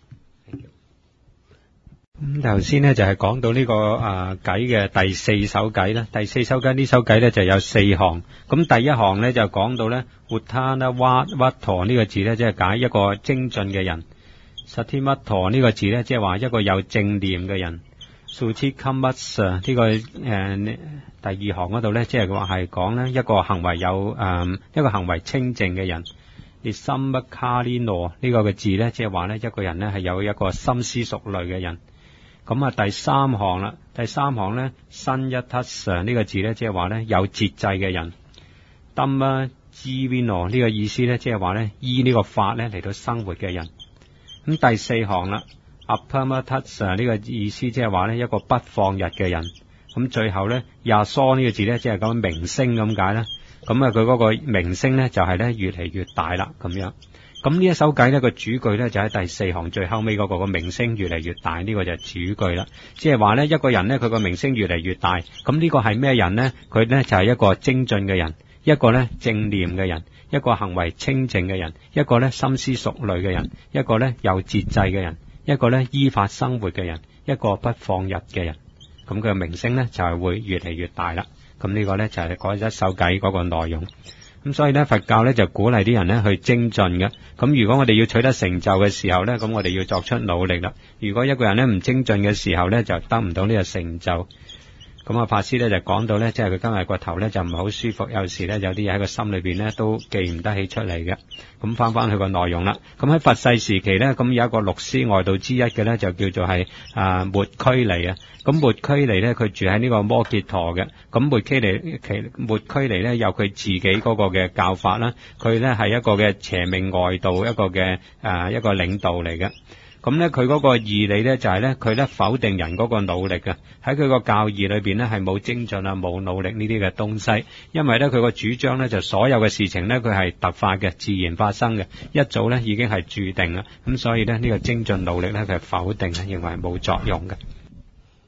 咁頭先咧就係講到呢個啊偈嘅第四首偈啦。第四首偈呢首偈咧就有四行。咁第一行咧就講到咧，Uttana Vatto 呢個字咧，即係解一個精進嘅人。Satimatto 呢個字咧，即係話一個有正念嘅人。Suchikamassa 呢個誒、呃、第二行嗰度咧，即係話係講咧一個行為有誒、呃、一個行為清淨嘅人。Sammakarino 呢個嘅字咧，即係話咧一個人咧係有一個深思熟慮嘅人。咁啊第三行啦，第三行咧 Sanyattassa 呢個字咧，即係話咧有節制嘅人。Dhammajivino 呢個意思咧，即係話咧依呢個法咧嚟到生活嘅人。咁第四行啦 Appamattassa 呢個意思，即係話咧一個不放逸嘅人。咁最後咧 Yaso 呢個字咧，即係咁明星咁解啦。咁啊，佢嗰個名聲咧就係咧越嚟越大啦，咁樣。咁呢一首偈咧個主句咧就喺第四行最後尾嗰個個名聲越嚟越大，呢、這個就係主句啦。即係話咧一個人咧佢個名聲越嚟越大，咁呢個係咩人咧？佢咧就係、是、一個精進嘅人，一個咧正念嘅人，一個行為清淨嘅人，一個咧深思熟慮嘅人，一個咧有節制嘅人，一個咧依法生活嘅人，一個不放逸嘅人。咁佢嘅名聲咧就係、是、會越嚟越大啦。咁呢個咧就係嗰一首偈嗰個內容。咁所以咧佛教咧就鼓勵啲人咧去精進嘅。咁如果我哋要取得成就嘅時候咧，咁我哋要作出努力啦。如果一個人咧唔精進嘅時候咧，就得唔到呢個成就。咁啊，法師咧就講到咧，即係佢今日個頭咧就唔係好舒服，有時咧有啲嘢喺個心裏邊咧都記唔得起出嚟嘅。咁翻翻去個內容啦。咁喺佛世時期咧，咁有一個六師外道之一嘅咧，就叫做係啊末拘尼啊。咁末拘尼咧，佢住喺呢個摩羯陀嘅。咁末拘尼其末拘尼咧有佢自己嗰個嘅教法啦。佢咧係一個嘅邪命外道，一個嘅啊一個領導嚟嘅。咁咧佢嗰個義理咧就係咧佢咧否定人嗰個努力嘅，喺佢個教義裏邊咧係冇精進啊冇努力呢啲嘅東西，因為咧佢個主張咧就所有嘅事情咧佢係突發嘅自然發生嘅，一早咧已經係注定啦，咁所以咧呢個精進努力咧佢係否定嘅，認為冇作用嘅。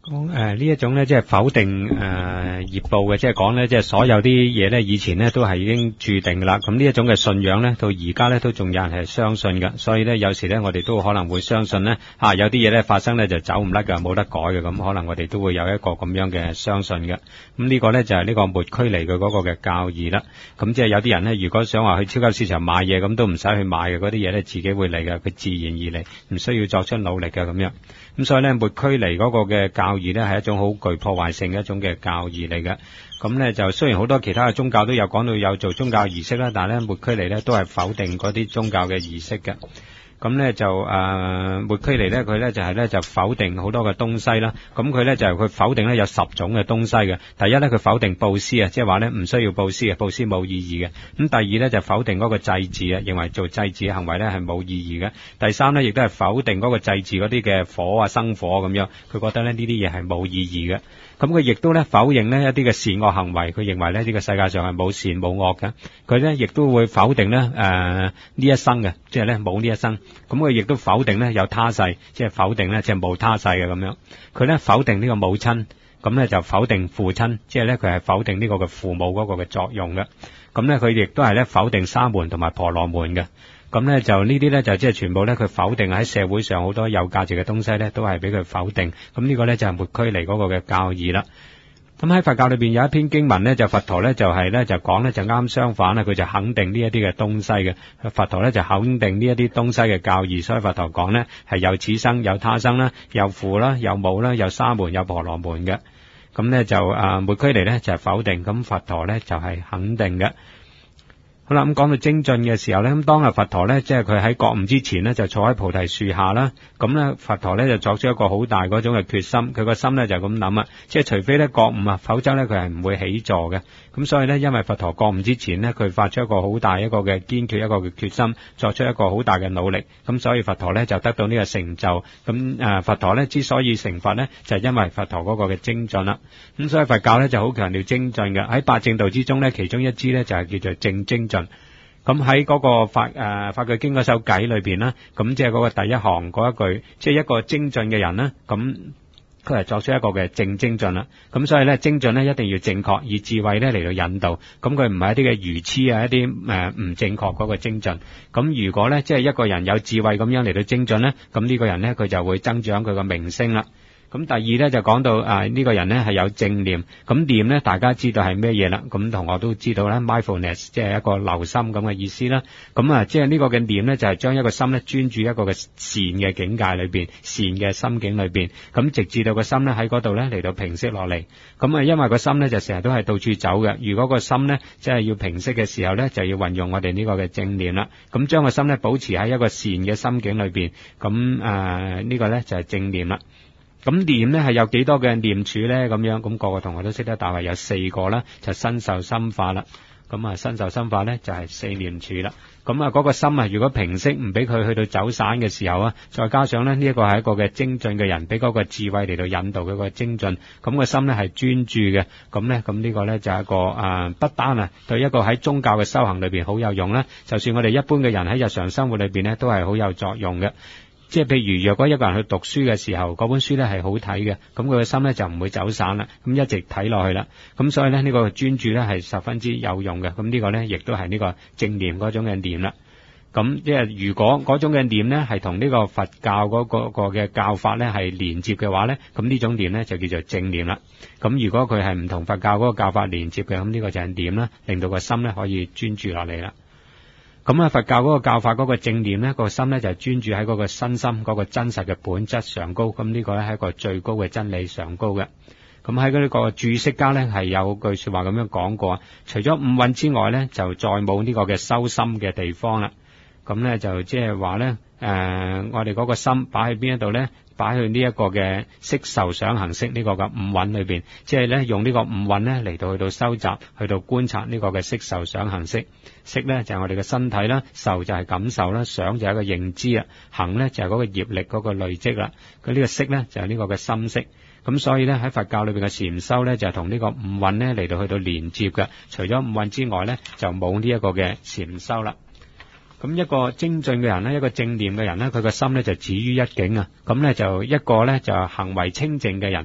講誒呢一種咧，即係否定誒、呃、業報嘅，即係講咧，即係所有啲嘢咧，以前咧都係已經注定噶啦。咁呢一種嘅信仰咧，到而家咧都仲有人係相信嘅。所以咧，有時咧我哋都可能會相信咧，啊有啲嘢咧發生咧就走唔甩噶，冇得改嘅。咁可能我哋都會有一個咁樣嘅相信嘅。咁呢個咧就係呢個末區嚟嘅嗰個嘅教義啦。咁即係有啲人咧，如果想話去超級市場買嘢，咁都唔使去買嘅，嗰啲嘢咧自己會嚟嘅，佢自然而嚟，唔需要作出努力嘅咁樣。咁所以咧，末區嚟嗰個嘅教義咧係一種好具破壞性嘅一種嘅教義嚟嘅。咁咧就雖然好多其他嘅宗教都有講到有做宗教儀式啦，但係咧末區嚟咧都係否定嗰啲宗教嘅儀式嘅。咁咧就誒末區嚟咧，佢咧就係咧就否定好多嘅東西啦。咁佢咧就係佢否定咧有十種嘅東西嘅。第一咧佢否定布施啊，即係話咧唔需要布施嘅，布施冇意義嘅。咁第二咧就否定嗰個祭祀啊，認為做祭祀嘅行為咧係冇意義嘅。第三咧亦都係否定嗰個祭祀嗰啲嘅火啊生火咁樣，佢覺得咧呢啲嘢係冇意義嘅。咁佢亦都咧否認呢一啲嘅善惡行為，佢認為咧呢個世界上係冇善冇惡嘅。佢咧亦都會否定咧誒呢一生嘅，即係咧冇呢一生。咁佢亦都否定咧有他世，即係否定咧即係冇他世嘅咁樣。佢咧否定呢個母親，咁咧就否定父親，即係咧佢係否定呢個嘅父母嗰個嘅作用嘅。咁咧佢亦都係咧否定沙門同埋婆羅門嘅。咁咧就呢啲咧就即係全部咧佢否定喺社會上好多有價值嘅東西咧都係俾佢否定。咁呢個咧就係末區離嗰個嘅教義啦。咁喺佛教裏邊有一篇經文咧，就佛陀咧就係咧就講咧就啱相反啦，佢就肯定呢一啲嘅東西嘅。佛陀咧就肯定呢一啲東西嘅教義，所以佛陀講咧係有此生有他生啦，有父啦有母啦，有沙門有婆羅門嘅。咁咧就啊末區離咧就係否定，咁佛陀咧就係肯定嘅。好啦，咁講到精進嘅時候咧，咁當日佛陀咧，即係佢喺覺悟之前咧，就坐喺菩提樹下啦。咁咧，佛陀咧就作出一個好大嗰種嘅決心，佢個心咧就咁諗啊，即係除非咧覺悟啊，否則咧佢係唔會起座嘅。咁所以咧，因為佛陀覺悟之前咧，佢發出一個好大一個嘅堅決一個嘅決心，作出一個好大嘅努力。咁所以佛陀咧就得到呢個成就。咁誒，佛陀咧之所以成佛咧，就係因為佛陀嗰個嘅精進啦。咁所以佛教咧就好強調精進嘅。喺八正道之中咧，其中一支咧就係叫做正精進。咁喺嗰個法誒法句經嗰首偈裏邊啦，咁即係嗰個第一行嗰一句，即係一個精進嘅人啦，咁佢係作出一個嘅正精進啦。咁所以咧精進咧一定要正確，以智慧咧嚟到引導。咁佢唔係一啲嘅愚痴啊，一啲誒唔正確嗰個精進。咁如果咧即係一個人有智慧咁樣嚟到精進咧，咁呢個人咧佢就會增長佢個名聲啦。咁第二咧就講到啊呢、這個人咧係有正念，咁念咧大家知道係咩嘢啦？咁同學都知道啦 mindfulness 即係一個留心咁嘅意思啦。咁啊即係呢個嘅念咧就係、是、將一個心咧專注一個嘅善嘅境界裏邊，善嘅心境裏邊，咁直至到個心咧喺嗰度咧嚟到平息落嚟。咁啊因為個心咧就成日都係到處走嘅，如果個心咧即係要平息嘅時候咧，就要運用我哋呢個嘅正念啦。咁將個心咧保持喺一個善嘅心境裏邊，咁啊呢個咧就係正念啦。咁念咧係有幾多嘅念處咧？咁樣咁、那個個同學都識得，大概有四個啦，就身受心法啦。咁啊身受心法咧就係、是、四念處啦。咁啊嗰個心啊，如果平息唔俾佢去到走散嘅時候啊，再加上咧呢一、這個係一個嘅精進嘅人，俾嗰個智慧嚟到引導佢個精進，咁、那個心咧係專注嘅。咁咧咁呢個咧就係一個啊、呃，不單啊對一個喺宗教嘅修行裏邊好有用啦，就算我哋一般嘅人喺日常生活裏邊咧都係好有作用嘅。即係譬如若果一個人去讀書嘅時候，嗰本書咧係好睇嘅，咁佢嘅心咧就唔會走散啦，咁一直睇落去啦。咁所以咧呢個專注咧係十分之有用嘅。咁呢個咧亦都係呢個正念嗰種嘅念啦。咁即係如果嗰種嘅念咧係同呢個佛教嗰個個嘅教法咧係連接嘅話咧，咁呢種念咧就叫做正念啦。咁如果佢係唔同佛教嗰個教法連接嘅，咁呢個就係念啦，令到個心咧可以專注落嚟啦。咁啊，佛教嗰個教法嗰個正念咧，個心咧就係專注喺嗰個身心嗰個真實嘅本質上高。咁呢個咧係一個最高嘅真理上高嘅。咁喺嗰呢個注釋家咧係有句說話咁樣講過，除咗五蘊之外咧，就再冇呢個嘅修心嘅地方啦。咁咧就即係話咧，誒，我哋嗰個心擺喺邊一度咧？擺去呢一個嘅色受想行識呢個嘅五蘊裏邊，即係咧用呢個五蘊咧嚟到去到收集，去到觀察呢個嘅色受想行識。色咧就係我哋嘅身體啦，受就係感受啦，想就係一個認知啊，行咧就係嗰個業力嗰個累積啦。佢呢個識咧就係呢個嘅心識。咁所以咧喺佛教裏邊嘅禪修咧就係同呢個五蘊咧嚟到去到連接嘅。除咗五蘊之外咧就冇呢一個嘅禪修啦。咁一個精進嘅人咧，一個正念嘅人咧，佢個心咧就止於一境啊。咁咧就一個咧就行為清淨嘅人，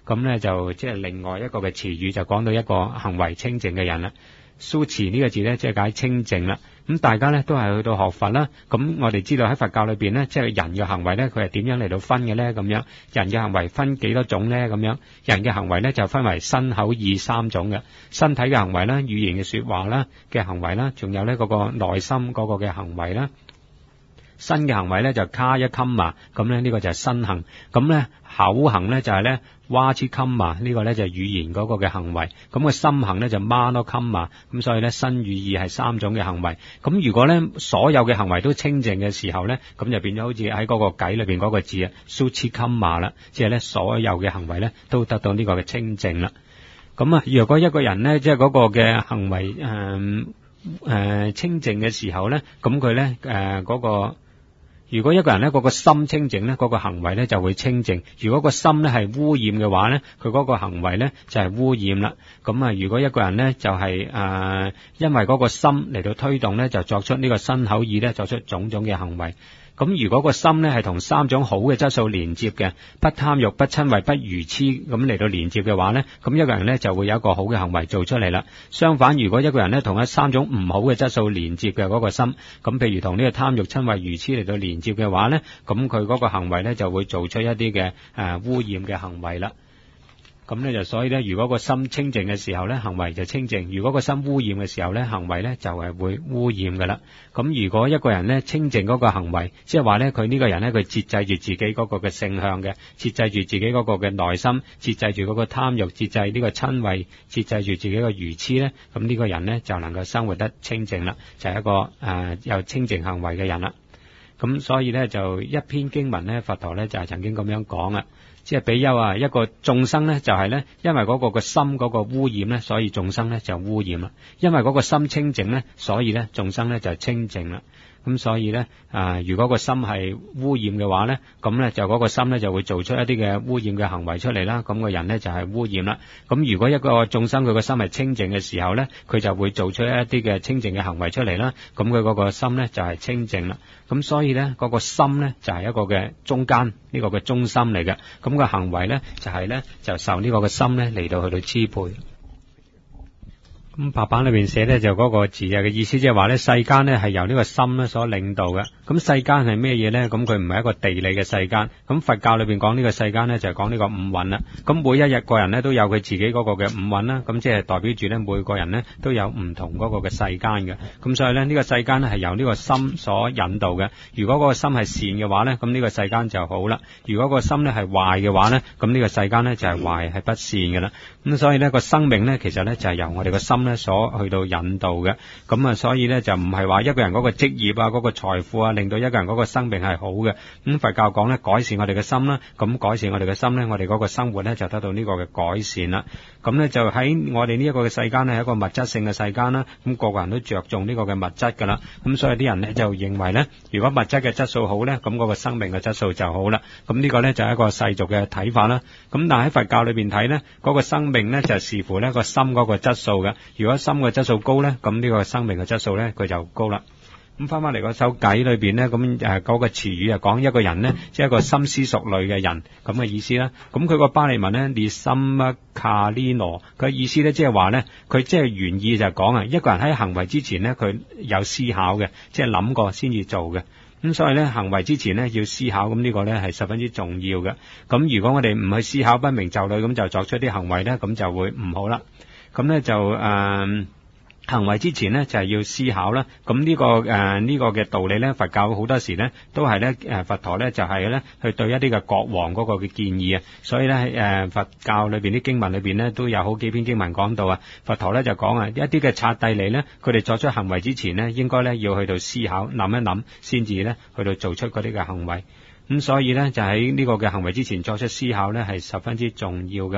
咁咧就即係另外一個嘅詞語就講到一個行為清淨嘅人啦。蘇持呢個字咧，即係解清淨啦。咁大家咧都係去到學佛啦。咁我哋知道喺佛教裏邊咧，即係人嘅行為咧，佢係點樣嚟到分嘅咧？咁樣人嘅行為分幾多種咧？咁樣人嘅行為咧就分為身口意三種嘅。身體嘅行為啦、語言嘅說話啦嘅行為啦，仲有咧嗰個內心嗰個嘅行為啦。身嘅行為咧就卡一襟嘛，咁咧呢個就係身行。咁咧口行咧就係咧哇切襟嘛，呢個咧就係語言嗰個嘅行為。咁個心行咧就媽多襟嘛，咁所以咧身語意係三種嘅行為。咁如果咧所有嘅行為都清淨嘅時候咧，咁就變咗好似喺嗰個偈裏邊嗰個字啊，蘇切襟嘛啦，即係咧所有嘅行為咧都得到呢個嘅清淨啦。咁啊，如果一個人咧即係嗰個嘅行為誒誒、呃呃、清淨嘅時候咧，咁佢咧誒嗰個。如果一個人咧嗰個心清淨咧，嗰個行為咧就會清淨。如果個心咧係污染嘅話咧，佢嗰個行為咧就係污染啦。咁啊，如果一個人咧就係誒因為嗰個心嚟到推動咧，就作出呢個身口意咧，作出種種嘅行為。咁如果個心咧係同三種好嘅質素連接嘅，不貪欲、不瞋恚、不愚痴咁嚟到連接嘅話咧，咁一個人咧就會有一個好嘅行為做出嚟啦。相反，如果一個人咧同一三種唔好嘅質素連接嘅嗰個心，咁譬如同呢個貪欲、瞋恚、愚痴嚟到連接嘅話咧，咁佢嗰個行為咧就會做出一啲嘅誒污染嘅行為啦。咁咧就所以咧，如果個心清淨嘅時候咧，行為就清淨；如果個心污染嘅時候咧，行為咧就係會污染噶啦。咁如果一個人咧清淨嗰個行為，即係話咧佢呢個人咧佢節制住自己嗰個嘅性向嘅，節制住自己嗰個嘅內心，節制住嗰個貪欲，節制呢個瞋恚，節制住自己個愚痴咧，咁呢個人咧就能夠生活得清淨啦，就係、是、一個誒、呃、有清淨行為嘅人啦。咁所以咧就一篇經文咧，佛陀咧就係曾經咁樣講啊。即係比丘啊，一個眾生咧就係咧，因為嗰個個心嗰個污染咧，所以眾生咧就污染啦。因為嗰個心清淨咧，所以咧眾生咧就清淨啦。咁所以咧啊、呃，如果個心係污染嘅話咧，咁咧就嗰個心咧就會做出一啲嘅污染嘅行為出嚟啦。咁個人咧就係污染啦。咁如果一個眾生佢個心係清淨嘅時候咧，佢就會做出一啲嘅清淨嘅行為出嚟啦。咁佢嗰個心咧就係清淨啦。咁所以咧嗰個心咧就係一個嘅中間呢個嘅中心嚟嘅。咁個行為咧就係咧就受呢個嘅心咧嚟到去到支配。咁白板裏邊寫咧就嗰個字嘅意思，即係話咧世間咧係由呢個心咧所領導嘅。咁世間係咩嘢咧？咁佢唔係一個地理嘅世間。咁佛教裏邊講呢個世間咧就係講呢個五蘊啦。咁每一日個人咧都有佢自己嗰個嘅五蘊啦。咁即係代表住咧每個人咧都有唔同嗰個嘅世間嘅。咁所以咧呢個世間咧係由呢個心所引導嘅。如果嗰個心係善嘅話咧，咁呢個世間就好啦。如果個心咧係壞嘅話咧，咁呢個世間咧就係壞係不善嘅啦。咁所以咧個生命咧其實咧就係由我哋個心咧所去到引導嘅。咁啊所以咧就唔係話一個人嗰個職業啊、嗰個財富啊令到一個人嗰個生命係好嘅。咁佛教講咧改善我哋嘅心啦，咁改善我哋嘅心咧，我哋嗰個生活咧就得到呢個嘅改善啦。咁咧就喺我哋呢一個嘅世間咧係一個物質性嘅世間啦。咁個個人都着重呢個嘅物質噶啦。咁所以啲人咧就認為咧，如果物質嘅質素好咧，咁嗰個生命嘅質素就好啦。咁呢個咧就係一個世俗嘅睇法啦。咁但係喺佛教裏邊睇咧，嗰個生命咧就係視乎咧個心嗰個質素嘅。如果心嘅質素高咧，咁呢個生命嘅質素咧佢就高啦。咁翻翻嚟嗰首偈裏邊咧，咁誒嗰個詞語啊講一個人咧，即係一個深思熟慮嘅人咁嘅意思啦。咁佢個巴利文咧，列心卡利羅，佢意思咧即係話咧，佢即係原意就係講啊，一個人喺行為之前咧，佢有思考嘅，即係諗過先至做嘅。咁所以咧，行為之前咧要思考，咁呢個咧係十分之重要嘅。咁如果我哋唔去思考，不明就裏咁就作出啲行為咧，咁就會唔好啦。咁咧就誒。呃行為之前呢，就係要思考啦。咁呢個誒呢個嘅道理咧，佛教好多時咧都係咧誒佛陀咧就係咧去對一啲嘅國王嗰個嘅建議啊。所以咧誒佛教裏邊啲經文裏邊咧都有好幾篇經文講到啊。佛陀咧就講啊，一啲嘅剎帝利咧，佢哋作出行為之前呢，應該咧要去到思考諗一諗，先至咧去到做出嗰啲嘅行為。咁所以咧就喺呢個嘅行為之前作出思考咧係十分之重要嘅。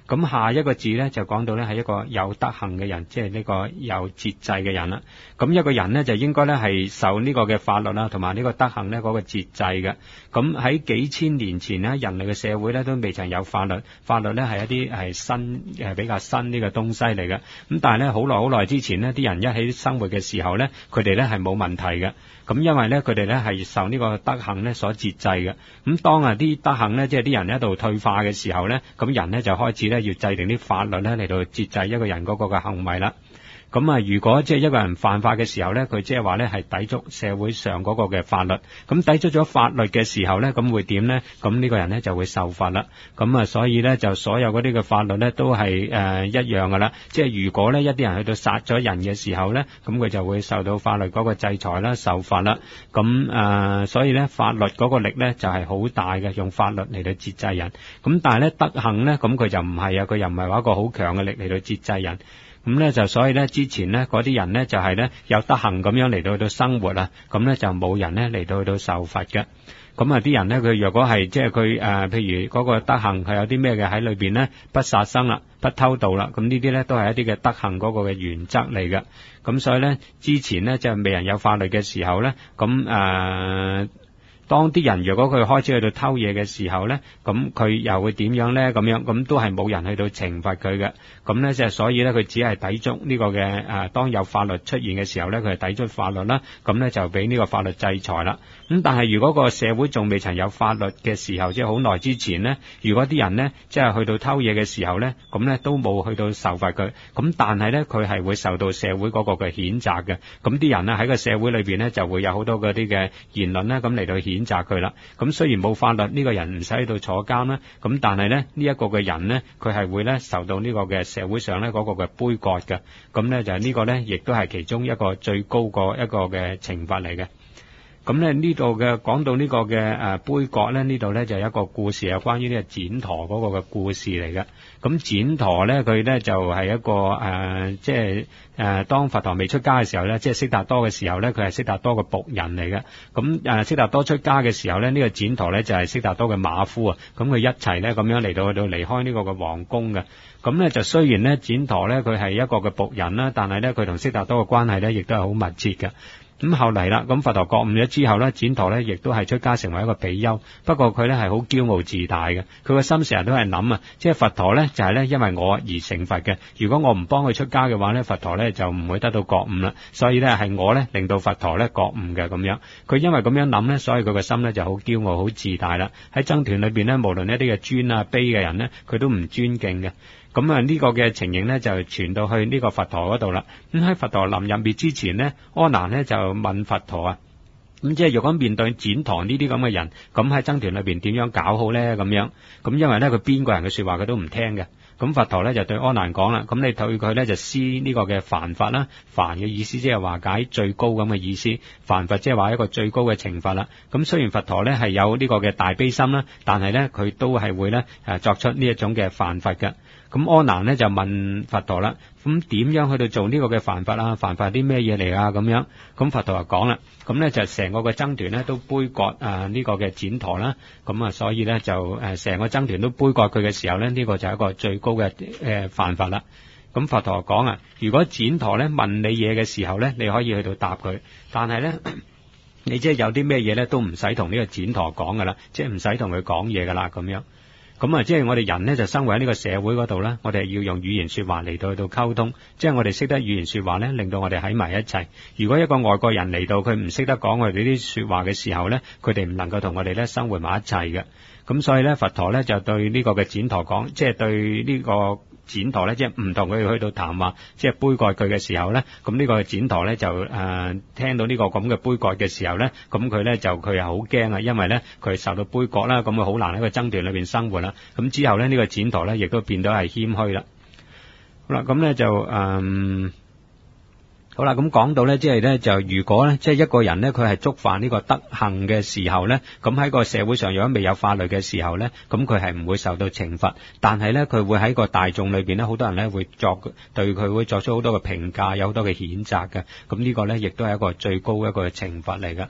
咁下一個字咧就講到咧係一個有德行嘅人，即係呢個有節制嘅人啦。咁一個人咧就應該咧係受呢個嘅法律啦，同埋呢個德行咧嗰個節制嘅。咁喺幾千年前咧，人類嘅社會咧都未曾有法律，法律咧係一啲係新誒比較新呢個東西嚟嘅。咁但係咧好耐好耐之前呢，啲人一起生活嘅時候咧，佢哋咧係冇問題嘅。咁因為咧佢哋咧係受呢個德行咧所節制嘅。咁當啊啲德行咧即係啲人喺度退化嘅時候咧，咁人咧就開始咧要制定啲法律咧嚟到節制一個人嗰個嘅行為啦。咁啊，如果即係一個人犯法嘅時候咧，佢即係話咧係抵觸社會上嗰個嘅法律。咁抵觸咗法律嘅時候咧，咁會點咧？咁呢個人咧就會受罰啦。咁啊，所以咧就所有嗰啲嘅法律咧都係誒、呃、一樣噶啦。即係如果咧一啲人去到殺咗人嘅時候咧，咁佢就會受到法律嗰個制裁啦、受罰啦。咁誒、呃，所以咧法律嗰個力咧就係好大嘅，用法律嚟到節制人。咁但係咧德行咧，咁佢就唔係啊，佢又唔係話一個好強嘅力嚟到節制人。咁咧就所以咧之前咧嗰啲人咧就係咧有德行咁樣嚟到去到生活啊，咁咧就冇人咧嚟到去到受罰嘅。咁啊啲人咧佢若果係即係佢誒，譬如嗰個德行係有啲咩嘅喺裏邊咧，不殺生啦，不偷盜啦，咁呢啲咧都係一啲嘅德行嗰個嘅原則嚟嘅。咁所以咧之前咧就未人有法律嘅時候咧，咁誒。呃當啲人如果佢開始去到偷嘢嘅時候咧，咁佢又會點樣咧？咁樣咁都係冇人去到懲罰佢嘅。咁咧就所以咧佢只係抵觸呢個嘅誒，當有法律出現嘅時候咧，佢係抵觸法律啦。咁咧就俾呢個法律制裁啦。咁但係如果個社會仲未曾有法律嘅時候，即係好耐之前咧，如果啲人咧即係去到偷嘢嘅時候咧，咁咧都冇去到受罰佢。咁但係咧佢係會受到社會嗰個嘅譴責嘅。咁啲人咧喺個社會裏邊咧就會有好多嗰啲嘅言論咧，咁嚟到譴譴責佢啦。咁雖然冇法律，呢個人唔使喺度坐監啦，咁但係咧呢一個嘅人咧，佢係會咧受到呢個嘅社會上咧嗰個嘅杯葛嘅。咁咧就係呢個咧，亦都係其中一個最高個一個嘅懲罰嚟嘅。咁咧呢度嘅講到呢個嘅誒杯葛咧，呢度咧就有一個故事係關於呢個旃陀嗰個嘅故事嚟嘅。咁旃陀咧佢咧就係一個誒即係誒當佛陀未出家嘅時候咧，即係悉達多嘅時候咧，佢係悉達多嘅僕人嚟嘅。咁誒悉達多出家嘅時候咧，呢個旃陀咧就係悉達多嘅馬夫啊。咁佢一齊咧咁樣嚟到去到離開呢個嘅皇宮嘅。咁咧就雖然咧旃陀咧佢係一個嘅僕人啦，但係咧佢同悉達多嘅關係咧亦都係好密切嘅。咁後嚟啦，咁佛陀覺悟咗之後咧，旃陀咧亦都係出家成為一個比丘。不過佢咧係好驕傲自大嘅，佢個心成日都係諗啊，即係佛陀咧就係咧因為我而成佛嘅。如果我唔幫佢出家嘅話咧，佛陀咧就唔會得到覺悟啦。所以咧係我咧令到佛陀咧覺悟嘅咁樣。佢因為咁樣諗咧，所以佢個心咧就好驕傲、好自大啦。喺僧團裏邊咧，無論一啲嘅尊啊、卑嘅人咧，佢都唔尊敬嘅。咁啊呢個嘅情形咧就傳到去呢個佛陀嗰度啦。咁喺佛陀臨入滅之前咧，阿難咧就問佛陀啊，咁即係如果面對旃陀呢啲咁嘅人，咁喺僧團裏邊點樣搞好咧？咁樣咁因為咧佢邊個人嘅說話佢都唔聽嘅。咁佛陀咧就對阿難講啦，咁你對佢咧就施呢個嘅梵法啦，梵嘅意思即係話解最高咁嘅意思，梵法即係話一個最高嘅懲罰啦。咁雖然佛陀咧係有呢個嘅大悲心啦，但係咧佢都係會咧誒作出呢一種嘅梵法嘅。咁阿難咧就問佛陀啦，咁點樣去到做呢個嘅梵法啊？梵法係啲咩嘢嚟啊？咁樣，咁佛陀就講啦，咁咧就成個嘅僧團咧都杯葛啊呢個嘅旃陀啦，咁啊所以咧就誒成個僧團都杯葛佢嘅時候咧，呢、這個就係一個最高嘅誒梵法啦。咁佛陀講啊，如果旃陀咧問你嘢嘅時候咧，你可以去到答佢，但係咧你即係有啲咩嘢咧都唔使同呢個旃陀講噶啦，即係唔使同佢講嘢噶啦咁樣。咁啊，即係我哋人咧就生活喺呢個社會嗰度咧，我哋要用語言說話嚟到去到溝通，即係我哋識得語言說話咧，令到我哋喺埋一齊。如果一個外國人嚟到，佢唔識得講我哋呢啲說話嘅時候咧，佢哋唔能夠同我哋咧生活埋一齊嘅。咁所以咧，佛陀咧就對呢個嘅旃陀講，即係對呢個旃陀咧，即係唔同佢去到談話，即係杯葛佢嘅時候咧，咁呢個旃陀咧就誒、呃、聽到呢個咁嘅杯葛嘅時候咧，咁佢咧就佢係好驚啊，因為咧佢受到杯葛啦，咁佢好難喺個僧團裏邊生活啦。咁之後咧呢、這個旃陀咧亦都變到係謙虛啦。好啦，咁咧就誒。呃好啦，咁講到咧，即係咧，就如果咧，即係一個人咧，佢係觸犯呢個德行嘅時候咧，咁喺個社會上如果未有法律嘅時候咧，咁佢係唔會受到懲罰，但係咧，佢會喺個大眾裏邊咧，好多人咧會作對佢會作出好多嘅評價，有好多嘅譴責嘅，咁呢個咧亦都係一個最高一個懲罰嚟嘅。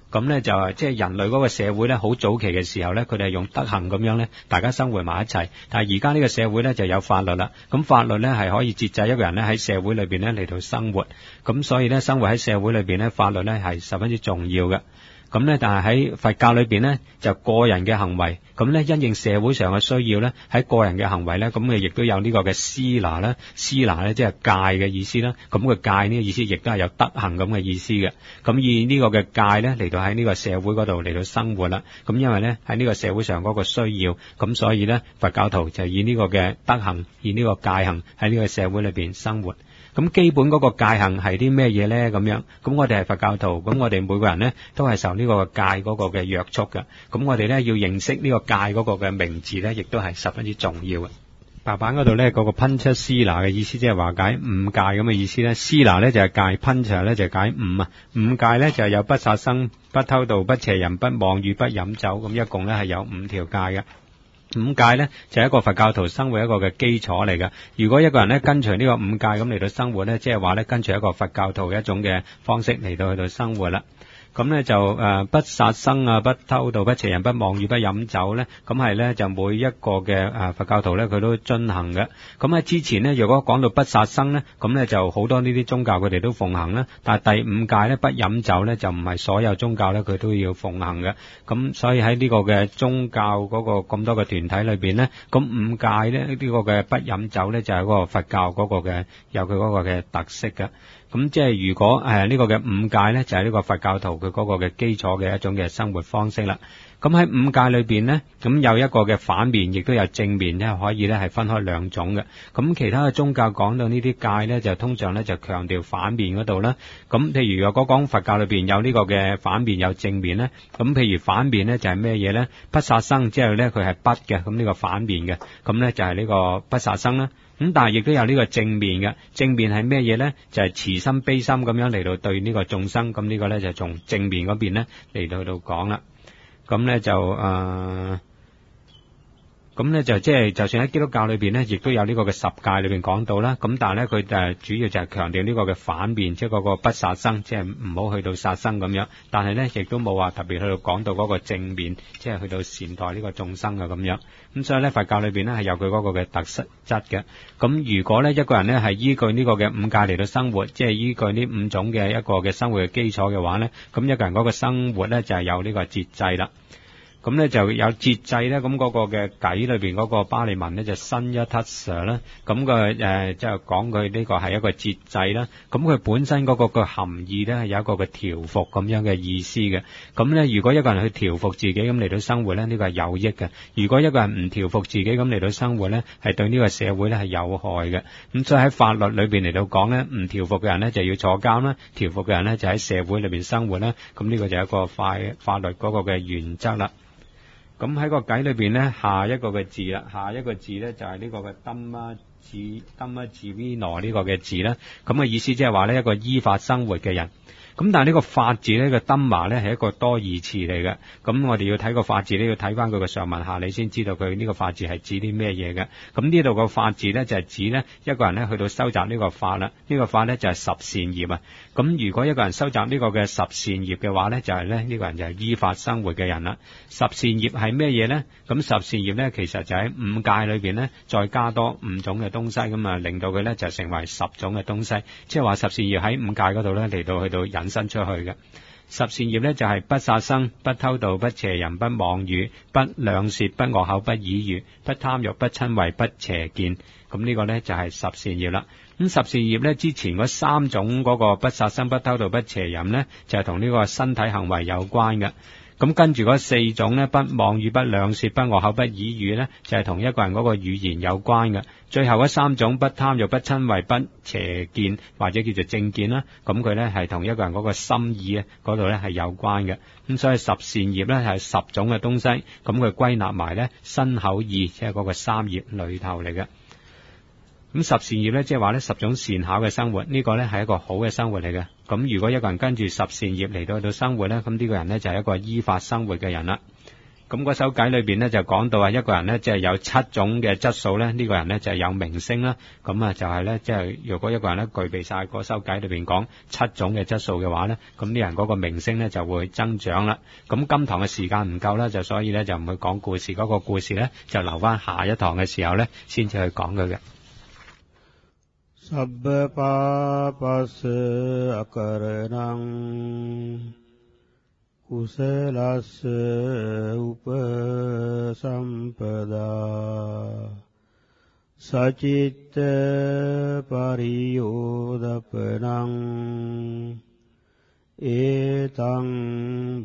咁咧就係即係人類嗰個社會咧，好早期嘅時候咧，佢哋係用德行咁樣咧，大家生活埋一齊。但係而家呢個社會咧就有法律啦，咁法律咧係可以節制一個人咧喺社會裏邊咧嚟到生活，咁所以咧生活喺社會裏邊咧，法律咧係十分之重要嘅。咁咧，但係喺佛教裏邊咧，就個人嘅行為，咁咧因應社會上嘅需要咧，喺個人嘅行為咧，咁嘅亦都有呢個嘅施拿啦，施拿咧即係戒嘅意思啦。咁個戒呢個意思亦都係有德行咁嘅意思嘅。咁以呢個嘅戒咧嚟到喺呢個社會嗰度嚟到生活啦。咁因為咧喺呢個社會上嗰個需要，咁所以咧佛教徒就以呢個嘅德行，以呢個戒行喺呢個社會裏邊生活。咁基本嗰個戒行係啲咩嘢咧？咁樣，咁我哋係佛教徒，咁我哋每個人咧都係受呢個戒嗰個嘅約束嘅。咁我哋咧要認識呢個戒嗰個嘅名字咧，亦都係十分之重要嘅。白板嗰度咧嗰個噴出施拿嘅意思，即係話解五戒咁嘅意思咧。施拿咧就係戒，噴出咧就係解五啊。五戒咧就係有不殺生、不偷盜、不邪淫、不妄語、不飲酒，咁一共咧係有五條戒嘅。五戒咧就係一個佛教徒生活一個嘅基礎嚟㗎。如果一個人咧跟隨呢個五戒咁嚟到生活咧，即係話咧跟隨一個佛教徒一種嘅方式嚟到去到生活啦。咁咧就誒、呃、不殺生啊，不偷盜，不邪淫，不妄語，不飲酒咧，咁係咧就每一個嘅誒、呃、佛教徒咧佢都遵行嘅。咁喺之前咧，如果講到不殺生咧，咁咧就好多呢啲宗教佢哋都奉行啦。但係第五戒咧不飲酒咧就唔係所有宗教咧佢都要奉行嘅。咁所以喺呢個嘅宗教嗰個咁多嘅團體裏邊咧，咁五戒咧呢、這個嘅不飲酒咧就係嗰個佛教嗰個嘅有佢嗰個嘅特色嘅。咁即係如果誒呢、呃這個嘅五戒咧就係、是、呢個佛教徒佢嗰個嘅基礎嘅一種嘅生活方式啦。咁喺五戒裏邊咧，咁有一個嘅反面，亦都有正面咧，可以咧係分開兩種嘅。咁其他嘅宗教講到呢啲戒咧，就通常咧就強調反面嗰度啦。咁譬如若果講佛教裏邊有呢個嘅反面有正面咧，咁譬如反面咧就係咩嘢咧？不殺生之後咧佢係不嘅，咁呢個反面嘅，咁咧就係呢個不殺生啦。咁但係亦都有呢個正面嘅，正面係咩嘢咧？就係、是、慈心悲心咁樣嚟到對呢個眾生，咁呢個咧就從正面嗰邊咧嚟到去到講啦。咁咧就誒。呃咁咧就即係，就算喺基督教裏邊咧，亦都有呢個嘅十戒裏邊講到啦。咁但係咧，佢誒主要就係強調呢個嘅反面，即係嗰個不殺生，即係唔好去到殺生咁樣。但係咧，亦都冇話特別去到講到嗰個正面，即係去到善待呢個眾生啊咁樣。咁所以咧，佛教裏邊咧係有佢嗰個嘅特色質嘅。咁如果咧一個人咧係依據呢個嘅五戒嚟到生活，即係依據呢五種嘅一個嘅生活嘅基礎嘅話咧，咁一個人嗰個生活咧就係有呢個節制啦。咁咧就有節制咧，咁嗰個嘅偈裏邊嗰個巴利文咧就新一 touch 啦，咁個誒即係講佢呢個係一個節制啦。咁佢本身嗰個嘅含義咧係有一個嘅調伏咁樣嘅意思嘅。咁咧如果一個人去調伏自己咁嚟到生活咧，呢個係有益嘅；如果一個人唔調伏自己咁嚟到生活咧，係對呢個社會咧係有害嘅。咁所以喺法律裏邊嚟到講咧，唔調伏嘅人咧就要坐監啦，調伏嘅人咧就喺社會裏邊生活啦。咁呢個就係一個法法律嗰個嘅原則啦。咁喺個偈裏邊咧，下一個嘅字啦，下一個字咧就係呢個嘅Dhamma Dhamma Jivino呢個嘅字啦。咁嘅意思即係話呢一個依法生活嘅人。咁但係呢個法字呢個 Dhamma 咧係一個多義詞嚟嘅。咁我哋要睇個法字呢，要睇翻佢個上文下理先知道佢呢個法字係指啲咩嘢嘅。咁呢度個法字咧就係指呢一個人咧去到收集呢個法啦。呢個法咧就係十善業啊。咁如果一個人收集呢個嘅十善業嘅話咧，就係咧呢個人就係依法生活嘅人啦。十善業係咩嘢咧？咁十善業咧其實就喺五戒裏邊咧再加多五種嘅東西，咁啊令到佢咧就成為十種嘅東西。即係話十善業喺五戒嗰度咧嚟到去到引申出去嘅。十善業咧就係不殺生、不偷盜、不邪淫、不妄語、不兩舌、不惡口、不綺語、不貪欲、不瞋恚、不邪見。咁呢個咧就係十善業啦。咁十善業咧之前嗰三種嗰個不殺生、不偷盜、不邪淫咧，就係同呢個身體行為有關嘅。咁跟住嗰四種咧，不妄語、不兩舌、不惡口、不綺語咧，就係同一個人嗰個語言有關嘅。最後嗰三種不貪欲、不瞋恚、不邪見或者叫做正見啦，咁佢咧係同一個人嗰個心意啊嗰度咧係有關嘅。咁所以十善業咧係十種嘅東西，咁佢歸納埋咧身口意，即係嗰個三業裏頭嚟嘅。咁十善業咧，即係話咧十種善巧嘅生活，呢個咧係一個好嘅生活嚟嘅。咁如果一個人跟住十善業嚟到去到生活咧，咁呢個人咧就係一個依法生活嘅人啦。 咁嗰首偈裏邊咧就講到啊，一個人咧即係有七種嘅質素咧，呢個人咧就係有名聲啦。咁啊就係咧，即係如果一個人咧具備晒嗰首偈裏邊講七種嘅質素嘅話咧，咁呢人嗰個名聲咧就會增長啦。咁今堂嘅時間唔夠啦，就所以咧就唔會講故事，嗰個故事咧就留翻下一堂嘅時候咧先至去講佢嘅。 Sabba papassa akaranang Kusalassa upasampada Sacitta pariyodapanang Etang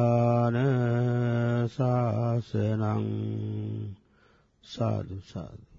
buddhana sasanang Sadhu sadhu